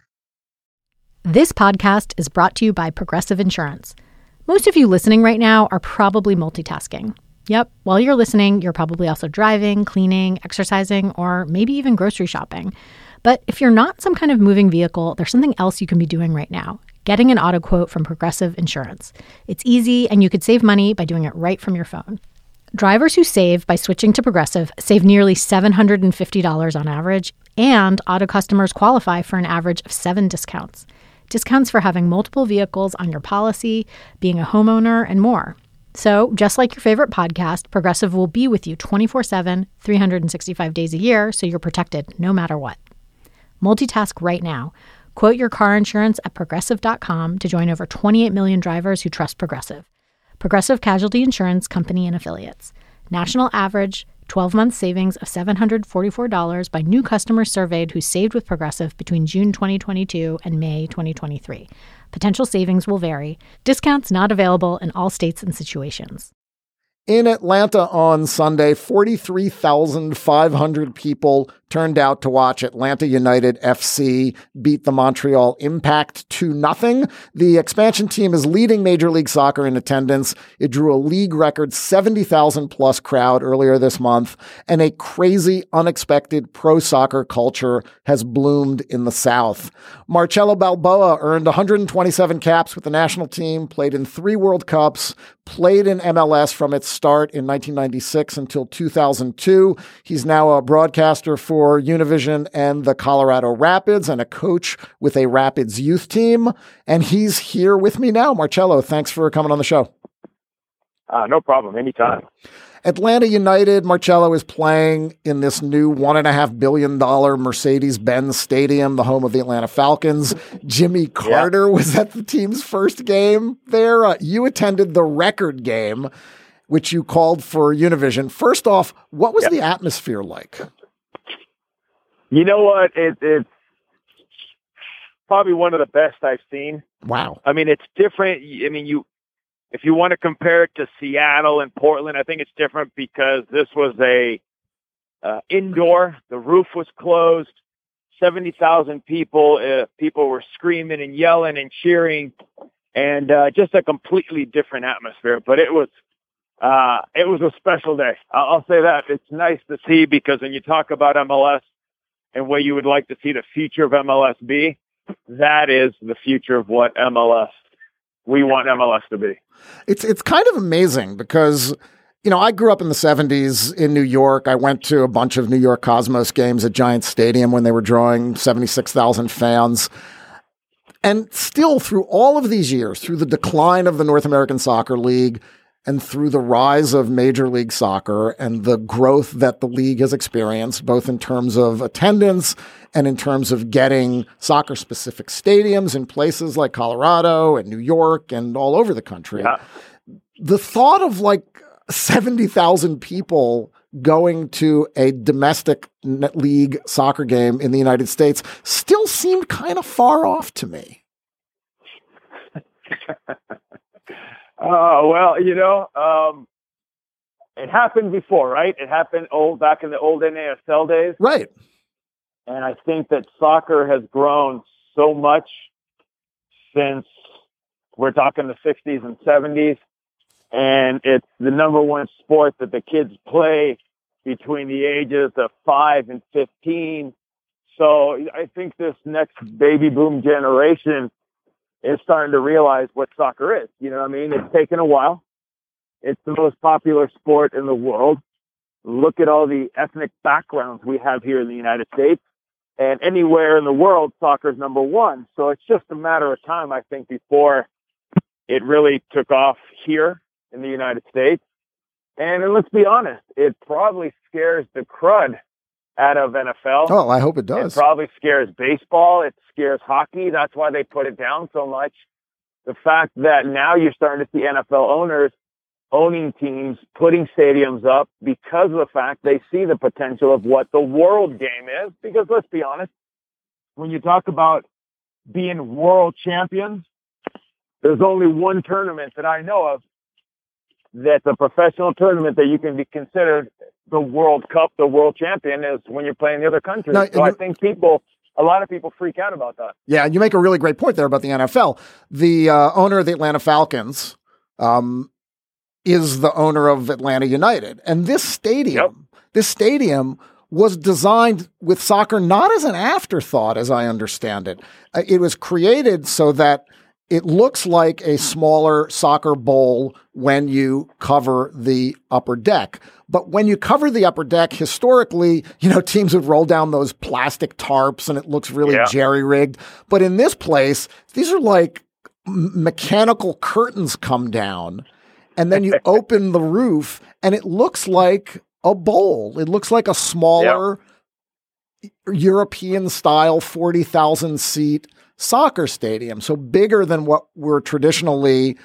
This podcast is brought to you by Progressive Insurance. Most of you listening right now are probably multitasking. Yep, while you're listening, you're probably also driving, cleaning, exercising, or maybe even grocery shopping. But if you're not some kind of moving vehicle, there's something else you can be doing right now. Getting an auto quote from Progressive Insurance. It's easy, and you could save money by doing it right from your phone. Drivers who save by switching to Progressive save nearly seven hundred fifty dollars on average, and auto customers qualify for an average of seven discounts. Discounts for having multiple vehicles on your policy, being a homeowner, and more. So, just like your favorite podcast, Progressive will be with you twenty-four seven, three hundred sixty-five days a year, so you're protected no matter what. Multitask right now. Quote your car insurance at Progressive dot com to join over twenty-eight million drivers who trust Progressive. Progressive Casualty Insurance Company and Affiliates. National average twelve-month savings of seven hundred forty-four dollars by new customers surveyed who saved with Progressive between June twenty twenty-two and May twenty twenty-three. Potential savings will vary. Discounts not available in all states and situations. In Atlanta on Sunday, forty-three thousand five hundred people turned out to watch Atlanta United F C beat the Montreal Impact two nothing. The expansion team is leading Major League Soccer in attendance. It drew a league record seventy thousand plus crowd earlier this month, and a crazy, unexpected pro soccer culture has bloomed in the South. Marcelo Balboa earned one hundred twenty-seven caps with the national team, played in three World Cups, played in M L S from its start in nineteen ninety-six until two thousand two. He's now a broadcaster for Univision and the Colorado Rapids and a coach with a Rapids youth team. And he's here with me now. Marcelo, thanks for coming on the show. Uh, no problem. Anytime. Atlanta United, Marcelo, is playing in this new one and a half billion dollar Mercedes-Benz Stadium, the home of the Atlanta Falcons. Jimmy Carter yeah. was at the team's first game there. Uh, you attended the record game, which you called for Univision. First off, what was yep. the atmosphere like? You know what? It, it's probably one of the best I've seen. Wow. I mean, it's different. I mean, you, if you want to compare it to Seattle and Portland, I think it's different because this was a uh, indoor. The roof was closed. seventy thousand people. Uh, people were screaming and yelling and cheering, and uh, just a completely different atmosphere. But it was uh, it was a special day. I'll, I'll say that. It's nice to see because when you talk about M L S and what you would like to see the future of M L S be, that is the future of what M L S we want M L S to be. It's it's kind of amazing because you know, I grew up in the seventies in New York. I went to a bunch of New York Cosmos games at Giant Stadium when they were drawing seventy-six thousand fans. And still, through all of these years, through the decline of the North American Soccer League and through the rise of Major League Soccer and the growth that the league has experienced, both in terms of attendance and in terms of getting soccer-specific stadiums in places like Colorado and New York and all over the country, yeah. the thought of like seventy thousand people going to a domestic league soccer game in the United States still seemed kind of far off to me. Oh, uh, well, you know, um, it happened before, right? It happened old back in the old N A S L days. Right. And I think that soccer has grown so much since we're talking the sixties and seventies. And it's the number one sport that the kids play between the ages of five and fifteen. So I think this next baby boom generation is starting to realize what soccer is. You know what I mean? It's taken a while. It's the most popular sport in the world. Look at all the ethnic backgrounds we have here in the United States. And anywhere in the world, soccer is number one. So it's just a matter of time, I think, before it really took off here in the United States. And, and let's be honest, it probably scares the crud out of N F L. Oh, I hope it does. It probably scares baseball. It scares hockey. That's why they put it down so much. The fact that now you're starting to see N F L owners owning teams, putting stadiums up because of the fact they see the potential of what the world game is. Because let's be honest, when you talk about being world champions, there's only one tournament that I know of that's a professional tournament that you can be considered the World Cup, the world champion, is when you're playing the other countries. No, so I think people, a lot of people freak out about that. Yeah, and you make a really great point there about the N F L. The uh, owner of the Atlanta Falcons um, is the owner of Atlanta United. And this stadium, yep. this stadium was designed with soccer not as an afterthought, as I understand it. Uh, it was created so that it looks like a smaller soccer bowl when you cover the upper deck. But when you cover the upper deck, historically, you know, teams would roll down those plastic tarps and it looks really yeah. jerry-rigged. But in this place, these are like mechanical curtains come down and then you open the roof and it looks like a bowl. It looks like a smaller yeah. European-style forty thousand seat soccer stadium, so bigger than what we're traditionally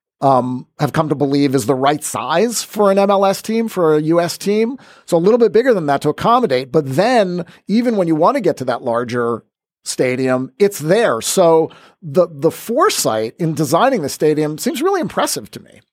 um, have come to believe is the right size for an M L S team, for a U S team. So a little bit bigger than that to accommodate. But then even when you want to get to that larger stadium, it's there. So the the foresight in designing the stadium seems really impressive to me.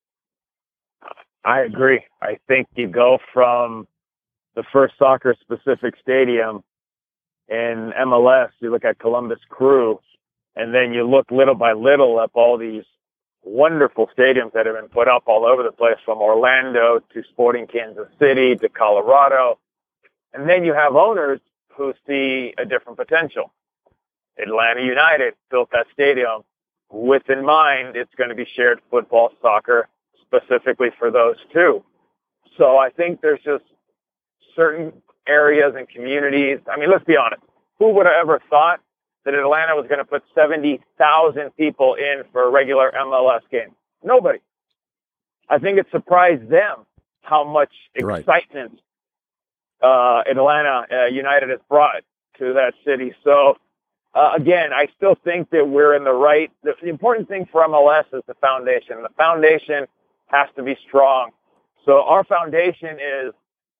I agree. I think you go from the first soccer specific stadium in M L S, you look at Columbus Crew, and then you look little by little up all these wonderful stadiums that have been put up all over the place, from Orlando to Sporting Kansas City to Colorado. And then you have owners who see a different potential. Atlanta United built that stadium with in mind it's going to be shared football, soccer, specifically for those two. So I think there's just certain areas and communities. I mean, let's be honest. Who would have ever thought that Atlanta was going to put seventy thousand people in for a regular M L S game? Nobody. I think it surprised them how much You're excitement right. uh, Atlanta uh, United has brought to that city. So, uh, again, I still think that we're in the right. The, the important thing for M L S is the foundation. The foundation has to be strong. So our foundation is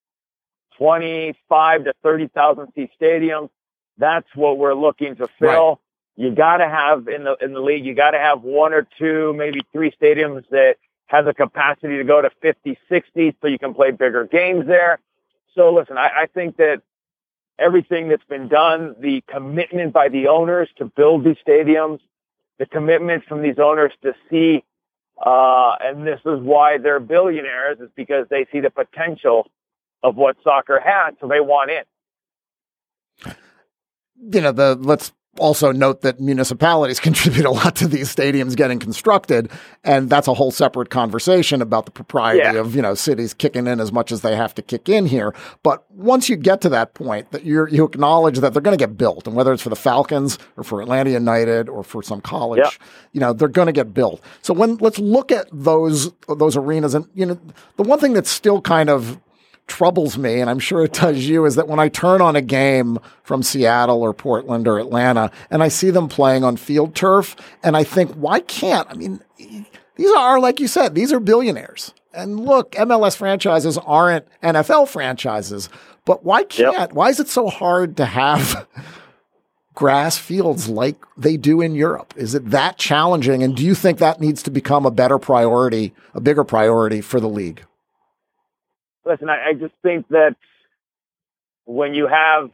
twenty-five to thirty thousand seat stadium. That's what we're looking to fill. Right. You got to have in the in the league. You got to have one or two, maybe three stadiums that have the capacity to go to fifty, sixty, so you can play bigger games there. So listen, I, I think that everything that's been done, the commitment by the owners to build these stadiums, the commitment from these owners to see, uh, and this is why they're billionaires, is because they see the potential of what soccer has, so they want in. You know, the let's also note that municipalities contribute a lot to these stadiums getting constructed, and that's a whole separate conversation about the propriety Yeah. of, you know, cities kicking in as much as they have to kick in here. But once you get to that point, that you you acknowledge that they're going to get built, and whether it's for the Falcons or for Atlanta United or for some college, Yep. you know, they're going to get built. So when let's look at those those arenas, and you know, the one thing that's still kind of troubles me, and I'm sure it does you, is that when I turn on a game from Seattle or Portland or Atlanta and I see them playing on field turf, and I think, why can't, I mean, these are, like you said, these are billionaires. And look, M L S franchises aren't N F L franchises, but why can't, Yep. why is it so hard to have grass fields like they do in Europe? Is it that challenging? And do you think that needs to become a better priority, a bigger priority for the league? Listen, I, I just think that when you have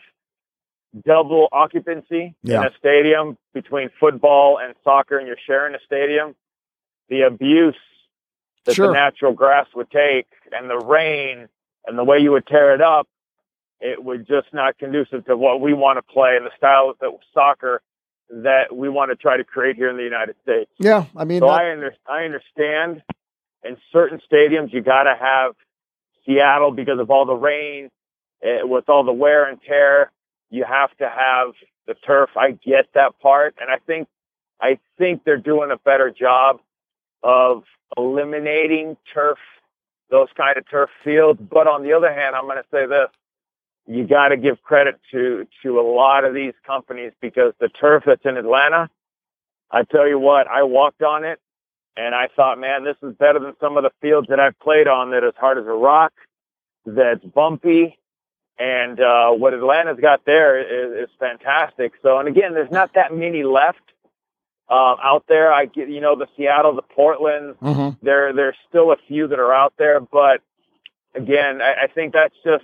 double occupancy Yeah. in a stadium between football and soccer and you're sharing a stadium, the abuse that Sure. the natural grass would take and the rain and the way you would tear it up, it would just not conducive to what we want to play and the style of soccer that we want to try to create here in the United States. Yeah, I mean, So that- I, under, I understand in certain stadiums you got to have Seattle because of all the rain, uh, with all the wear and tear. You have to have the turf. I get that part, and I think I think they're doing a better job of eliminating turf, those kind of turf fields. But on the other hand, I'm going to say this: you got to give credit to to a lot of these companies, because the turf that's in Atlanta, I tell you what, I walked on it. And I thought, man, this is better than some of the fields that I've played on that is hard as a rock, that's bumpy. And uh, what Atlanta's got there is, is fantastic. So, and again, there's not that many left uh, out there. I get, you know, the Seattle, the Portland, Mhm. there, there's still a few that are out there. But again, I, I think that's just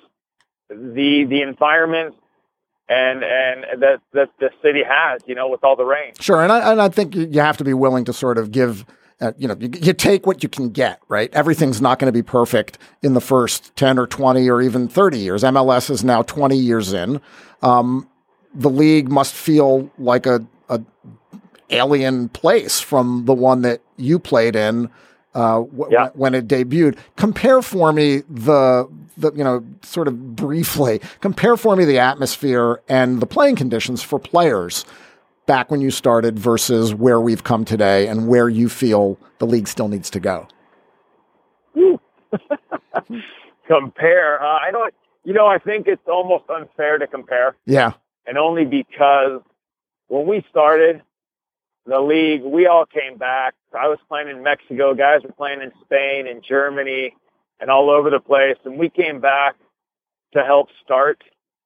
the the environment and and that that the city has, you know, with all the rain. Sure, and I and I think you you have to be willing to sort of give, uh, you know, you, you take what you can get, right? Everything's not going to be perfect in the first ten or twenty or even thirty years. M L S is now twenty years in. Um, the league must feel like a, a alien place from the one that you played in uh, w- Yeah. when it debuted. Compare for me the the you know sort of briefly compare for me the atmosphere and the playing conditions for players back when you started versus where we've come today and where you feel the league still needs to go. Compare, uh, I don't. You know, I think it's almost unfair to compare, Yeah, and only because when we started the league, we all came back. I was playing in Mexico, guys were playing in Spain and Germany and all over the place, and we came back to help start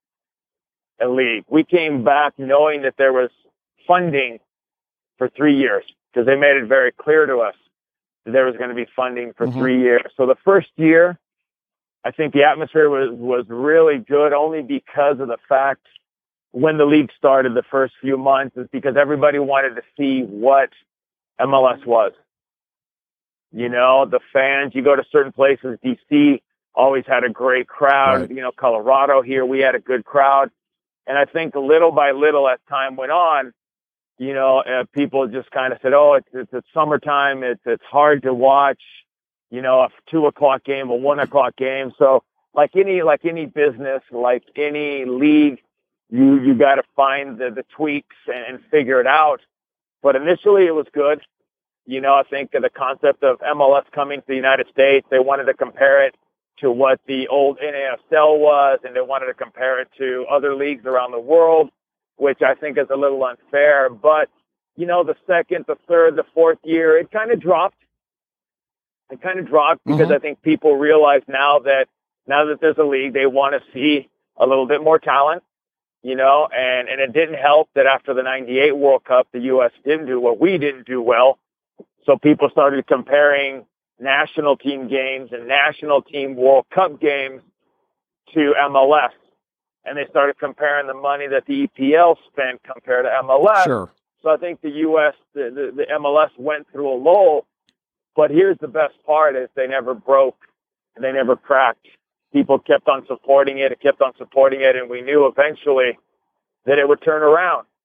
a league. We came back knowing that there was funding for three years because they made it very clear to us that there was going to be funding for Mhm. three years. So the first year, I think the atmosphere was, was really good only because of the fact when the league started the first few months is because everybody wanted to see what M L S was. You know, the fans, you go to certain places, D C always had a great crowd. Right. You know, Colorado here, we had a good crowd. And I think little by little as time went on, you know, uh, people just kind of said, oh, it's, it's, it's summertime. It's, it's hard to watch, you know, a two o'clock game, a one o'clock game. So like any, like any business, like any league, you, you got to find the, the tweaks and, and figure it out. But initially it was good. You know, I think the concept of M L S coming to the United States, they wanted to compare it to what the old N A S L was, and they wanted to compare it to other leagues around the world, which I think is a little unfair. But, you know, the second, the third, the fourth year, it kind of dropped. It kind of dropped because Mhm. I think people realize now that now that there's a league, they want to see a little bit more talent, you know, and, and it didn't help that after the ninety-eight World Cup, the U S didn't do what we didn't do well. So people started comparing national team games and national team World Cup games to M L S. And they started comparing the money that the E P L spent compared to M L S. sure. So I think the U S, the, the, the M L S went through a lull. But here's the best part is they never broke and they never cracked. People kept on supporting it. It kept on supporting it. And we knew eventually that it would turn around.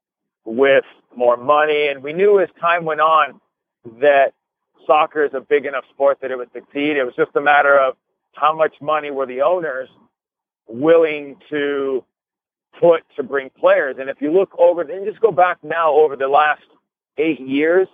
with more money. And we knew as time went on that soccer is a big enough sport that it would succeed. It was just a matter of how much money were the owners willing to put to bring players. And if you look over, and just go back now over the last eight years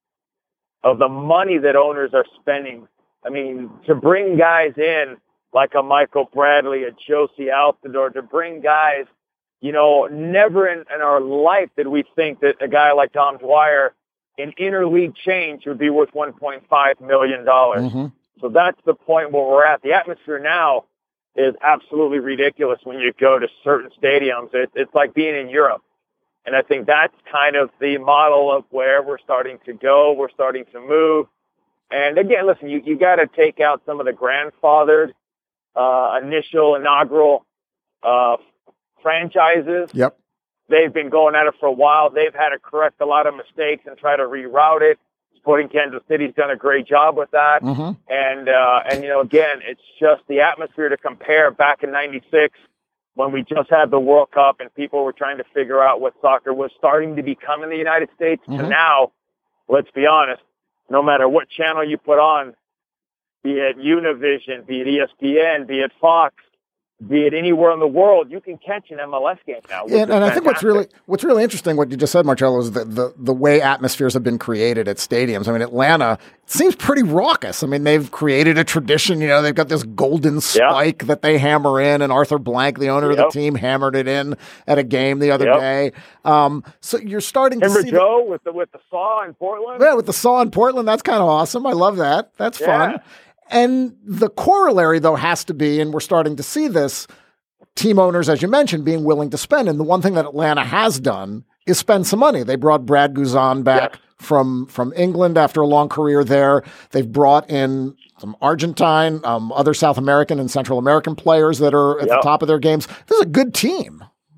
of the money that owners are spending. I mean, to bring guys in like a Michael Bradley, a Josie Altidore, to bring guys, you know, never in, in our life did we think that a guy like Tom Dwyer in interleague change would be worth one point five million dollars. Mm-hmm. So that's the point where we're at. The atmosphere now is absolutely ridiculous when you go to certain stadiums. It, it's like being in Europe. And I think that's kind of the model of where we're starting to go. We're starting to move. And again, listen, you, you got to take out some of the grandfathered, uh, initial, inaugural uh, franchises. Yep. They've been going at it for a while. They've had to correct a lot of mistakes and try to reroute it. Sporting Kansas City's done a great job with that. Mm-hmm. And, uh, and, you know, again, it's just the atmosphere to compare back in ninety-six when we just had the World Cup and people were trying to figure out what soccer was starting to become in the United States. Mm-hmm. And now, let's be honest, no matter what channel you put on, be it Univision, be it E S P N, be it Fox, be it anywhere in the world, you can catch an M L S game now. Yeah, and I think what's really what's really interesting, what you just said, Marcello, is the, the the way atmospheres have been created at stadiums. I mean, Atlanta seems pretty raucous. I mean, they've created a tradition. You know, they've got this golden spike yep. that they hammer in, and Arthur Blank, the owner yep. of the team, hammered it in at a game the other yep. day. Um, so you're starting Remember to see Joe the, with the with the saw in Portland. Yeah, with the saw in Portland. That's kind of awesome. I love that. That's yeah. fun. And the corollary, though, has to be, and we're starting to see this, team owners, as you mentioned, being willing to spend. And the one thing that Atlanta has done is spend some money. They brought Brad Guzan back yes. from, from England after a long career there. They've brought in some Argentine, um, other South American and Central American players that are at yep. the top of their games. This is a good team.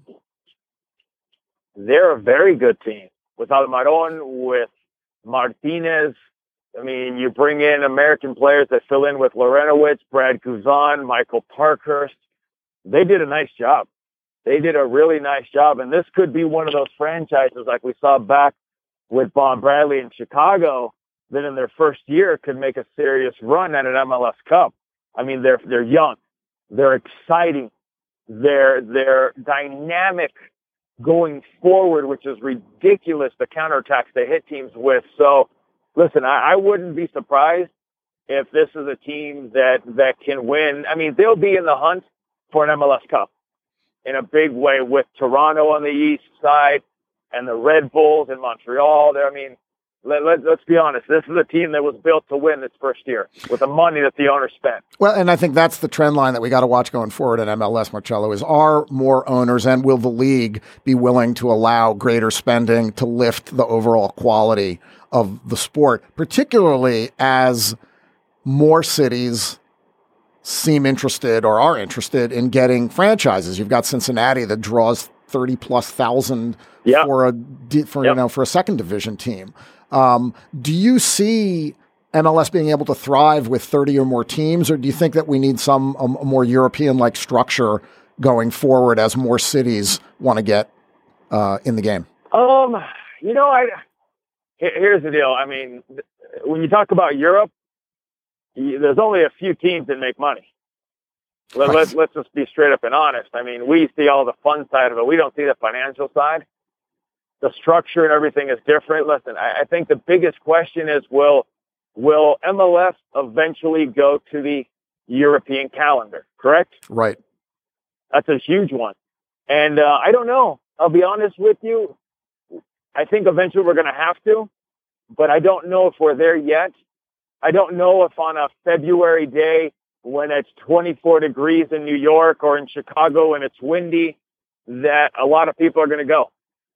They're a very good team. With Almiron, with Martinez. I mean, you bring in American players that fill in with Lorenowitz, Brad Guzan, Michael Parkhurst. They did a nice job. They did a really nice job. And this could be one of those franchises like we saw back with Bob Bradley in Chicago that in their first year could make a serious run at an M L S Cup. I mean, they're they're young. They're exciting. They're, they're dynamic going forward, which is ridiculous, the counterattacks they hit teams with. So, listen, I, I wouldn't be surprised if this is a team that, that can win. I mean, they'll be in the hunt for an M L S Cup in a big way with Toronto on the east side and the Red Bulls in Montreal. There, I mean, let, let, let's be honest. This is a team that was built to win its first year with the money that the owner spent. Well, and I think that's the trend line that we got to watch going forward at M L S, Marcello, is are more owners and will the league be willing to allow greater spending to lift the overall quality of the sport, particularly as more cities seem interested or are interested in getting franchises. You've got Cincinnati that draws thirty plus thousand yep. for a for yep. you know for a second division team. Um, do you see M L S being able to thrive with thirty or more teams, or do you think that we need some a, a more European like structure going forward as more cities want to get uh, in the game? Um, you know, I here's the deal. I mean, when you talk about Europe, there's only a few teams that make money. Let, right. let's, let's just be straight up and honest. I mean, we see all the fun side of it. We don't see the financial side. The structure and everything is different. Listen, I, I think the biggest question is, will, will M L S eventually go to the European calendar, correct? Right. That's a huge one. And uh, I don't know. I'll be honest with you. I think eventually we're going to have to, but I don't know if we're there yet. I don't know if on a February day when it's twenty-four degrees in New York or in Chicago and it's windy, that a lot of people are going to go.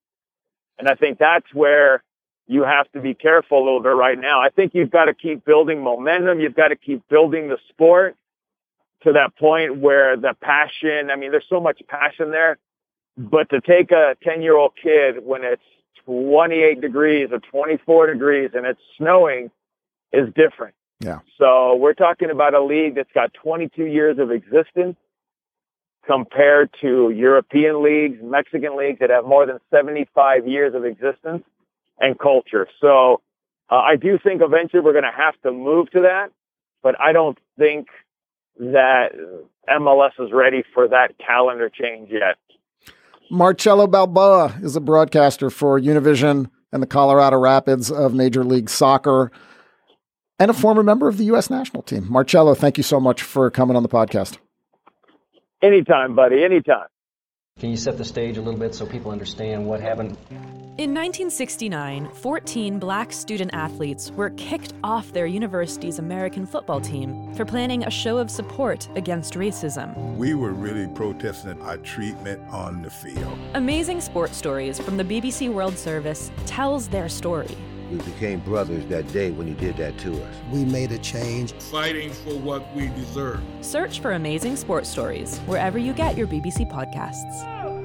And I think that's where you have to be careful a little bit right now. I think you've got to keep building momentum. You've got to keep building the sport to that point where the passion, I mean, there's so much passion there, but to take a ten-year-old kid when it's twenty-eight degrees or twenty-four degrees and it's snowing is different. Yeah. So we're talking about a league that's got twenty-two years of existence. compared to European leagues, Mexican leagues that have more than seventy-five years of existence and culture. So uh, I do think eventually we're going to have to move to that, but I don't think that M L S is ready for that calendar change yet. Marcelo Balboa is a broadcaster for Univision and the Colorado Rapids of Major League Soccer and a former member of the U S national team. Marcelo, thank you so much for coming on the podcast. Anytime, buddy, anytime. Can you set the stage a little bit so people understand what happened? In nineteen sixty-nine, fourteen black student athletes were kicked off their university's American football team for planning a show of support against racism. We were really protesting our treatment on the field. Amazing Sports Stories from the B B C World Service tells their story. We became brothers that day when you did that to us. We made a change. Fighting for what we deserve. Search for Amazing Sports Stories wherever you get your B B C podcasts.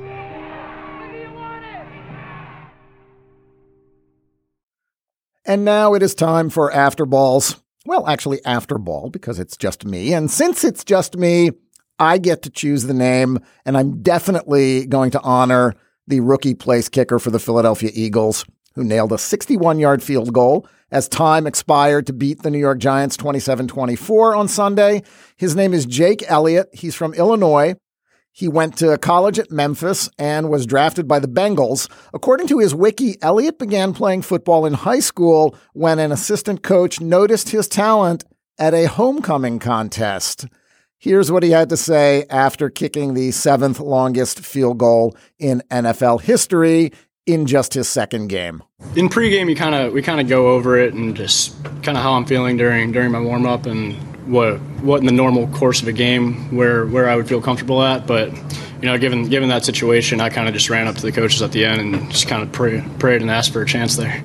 And now it is time for After Balls. Well, actually After Ball, because it's just me. And since it's just me, I get to choose the name, and I'm definitely going to honor the rookie place kicker for the Philadelphia Eagles, who nailed a sixty-one-yard field goal as time expired to beat the New York Giants twenty-seven twenty-four on Sunday. His name is Jake Elliott. He's from Illinois. He went to college at Memphis and was drafted by the Bengals. According to his wiki, Elliott began playing football in high school when an assistant coach noticed his talent at a homecoming contest. Here's what he had to say after kicking the seventh longest field goal in N F L history in just his second game. In pregame, you kind of we kind of go over it and just kind of how I'm feeling during during my warm up and what what in the normal course of a game where where I would feel comfortable at. But you know, given given that situation, I kind of just ran up to the coaches at the end and just kind of pray, prayed and asked for a chance there.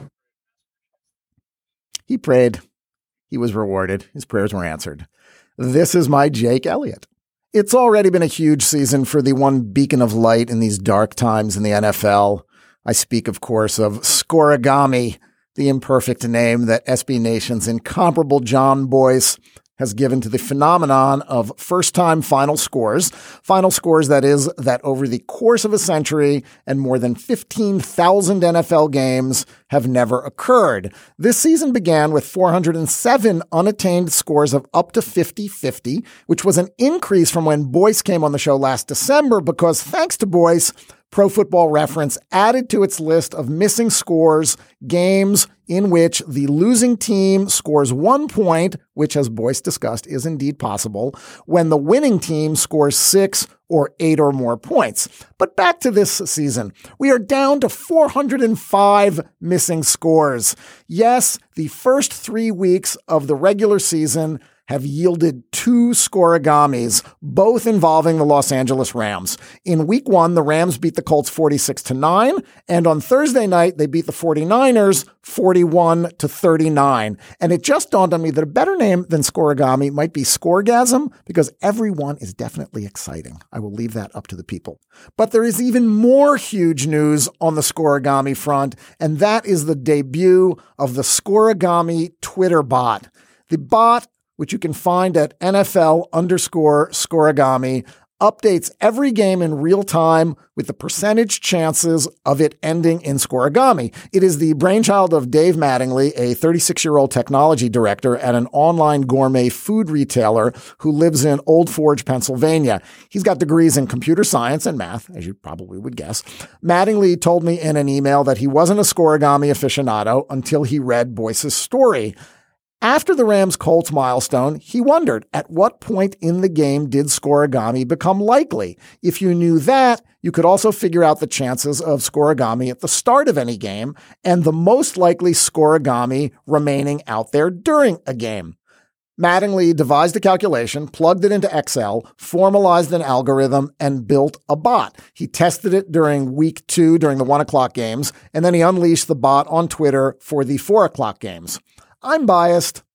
He prayed. He was rewarded. His prayers were answered. This is my Jake Elliott. It's already been a huge season for the one beacon of light in these dark times in the N F L. I speak, of course, of Scorigami, the imperfect name that S B Nation's incomparable John Boyce has given to the phenomenon of first-time final scores. Final scores, that is, that over the course of a century and more than fifteen thousand N F L games have never occurred. This season began with four hundred seven unattained scores of up to fifty fifty, which was an increase from when Boyce came on the show last December because, thanks to Boyce, Pro Football Reference added to its list of missing scores games in which the losing team scores one point, which, as Boyce discussed, is indeed possible, when the winning team scores six or eight or more points. But back to this season. We are down to four hundred five missing scores. Yes, the first three weeks of the regular season have yielded two Scorigamis, both involving the Los Angeles Rams. In week one, the Rams beat the Colts forty-six to nine, and on Thursday night, they beat the forty-niners forty-one to thirty-nine. And it just dawned on me that a better name than Scorigami might be Scoregasm, because everyone is definitely exciting. I will leave that up to the people. But there is even more huge news on the Scorigami front, and that is the debut of the Scorigami Twitter bot. The bot, which you can find at N F L underscore Scorigami, updates every game in real time with the percentage chances of it ending in Scorigami. It is the brainchild of Dave Mattingly, a thirty-six-year-old technology director at an online gourmet food retailer who lives in Old Forge, Pennsylvania. He's got degrees in computer science and math, as you probably would guess. Mattingly told me in an email that he wasn't a Scorigami aficionado until he read Boyce's story. After the Rams-Colts milestone, he wondered, at what point in the game did Scorigami become likely? If you knew that, you could also figure out the chances of Scorigami at the start of any game and the most likely Scorigami remaining out there during a game. Mattingly devised a calculation, plugged it into Excel, formalized an algorithm, and built a bot. He tested it during week two during the one o'clock games, and then he unleashed the bot on Twitter for the four o'clock games. I'm biased,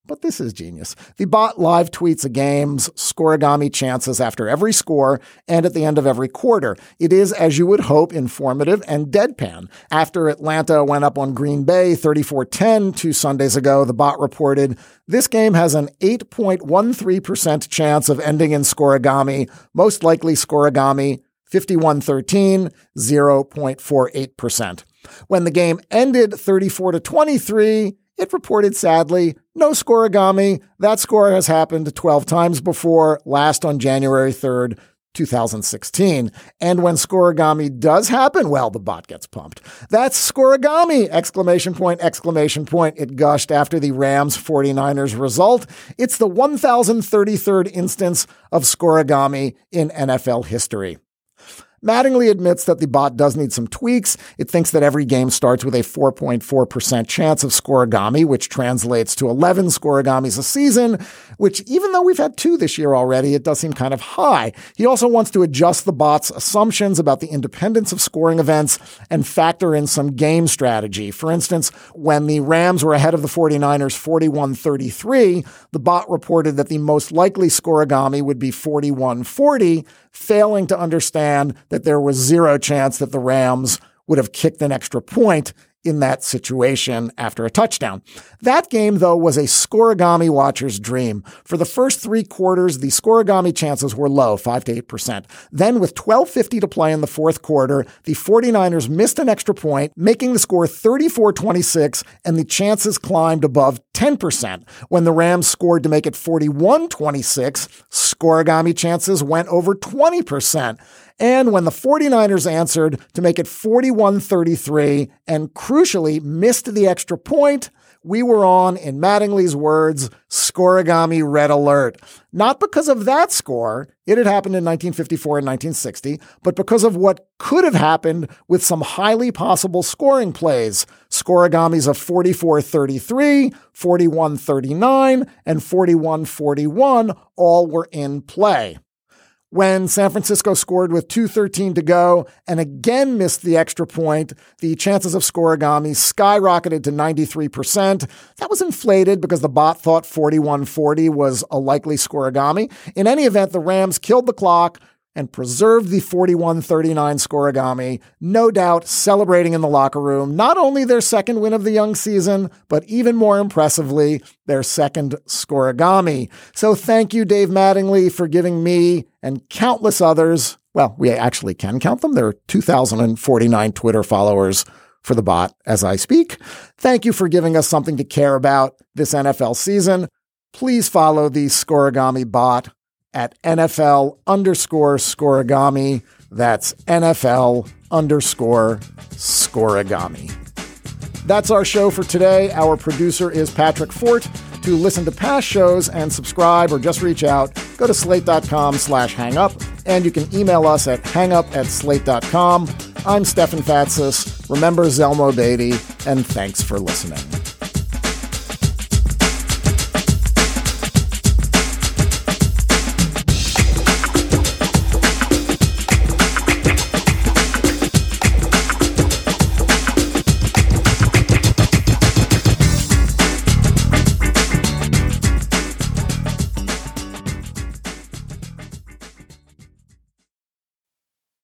But this is genius. The bot live tweets a game's scoregami chances after every score and at the end of every quarter. It is, as you would hope, informative and deadpan. After Atlanta went up on Green Bay thirty-four ten two Sundays ago, the bot reported, "This game has an eight point one three percent chance of ending in scoregami, most likely scoregami fifty-one thirteen, zero point four eight percent. When the game ended thirty-four to twenty-three, it reported sadly, no scoregami. That score has happened twelve times before, last on January third, two thousand sixteen. And when scoregami does happen, well, the bot gets pumped. That's scoregami! Exclamation point, exclamation point. It gushed after the Rams forty-niners result. It's the one thousand thirty-third instance of scoregami in N F L history. Mattingly admits that the bot does need some tweaks. It thinks that every game starts with a four point four percent chance of scoregami, which translates to eleven scoregamis a season, which even though we've had two this year already, it does seem kind of high. He also wants to adjust the bot's assumptions about the independence of scoring events and factor in some game strategy. For instance, when the Rams were ahead of the forty-niners forty-one thirty-three, the bot reported that the most likely scoregami would be forty-one forty, failing to understand that there was zero chance that the Rams would have kicked an extra point in that situation after a touchdown. That game, though, was a scoregami watcher's dream. For the first three quarters, the scoregami chances were low, five to eight percent. Then, with twelve fifty to play in the fourth quarter, the forty-niners missed an extra point, making the score thirty-four twenty-six, and the chances climbed above ten percent. When the Rams scored to make it forty-one twenty-six, scoregami chances went over twenty percent. And when the forty-niners answered to make it forty-one thirty-three and crucially missed the extra point, we were on, in Mattingly's words, scoregami red alert. Not because of that score, it had happened in nineteen fifty-four and nineteen sixty, but because of what could have happened with some highly possible scoring plays. Scoregamis of forty-four thirty-three, forty-one thirty-nine, and forty-one forty-one all were in play. When San Francisco scored with two thirteen to go and again missed the extra point, the chances of scoregami skyrocketed to ninety-three percent. That was inflated because the bot thought forty-one forty was a likely scoregami. In any event, the Rams killed the clock and preserved the forty-one thirty-nine scoregami, no doubt celebrating in the locker room not only their second win of the young season, but even more impressively, their second scoregami. So thank you, Dave Mattingly, for giving me and countless others, well, we actually can count them. There are two thousand forty-nine Twitter followers for the bot as I speak. Thank you for giving us something to care about this N F L season. Please follow the Scoregami bot at N F L underscore scoregami. That's N F L underscore scoregami. That's our show for today. Our producer is Patrick Fort. To listen to past shows and subscribe or just reach out, go to slate.com slash hangup, and you can email us at hangup at slate dot com. I'm Stefan Fatsis. Remember Zelmo Beatty, and thanks for listening.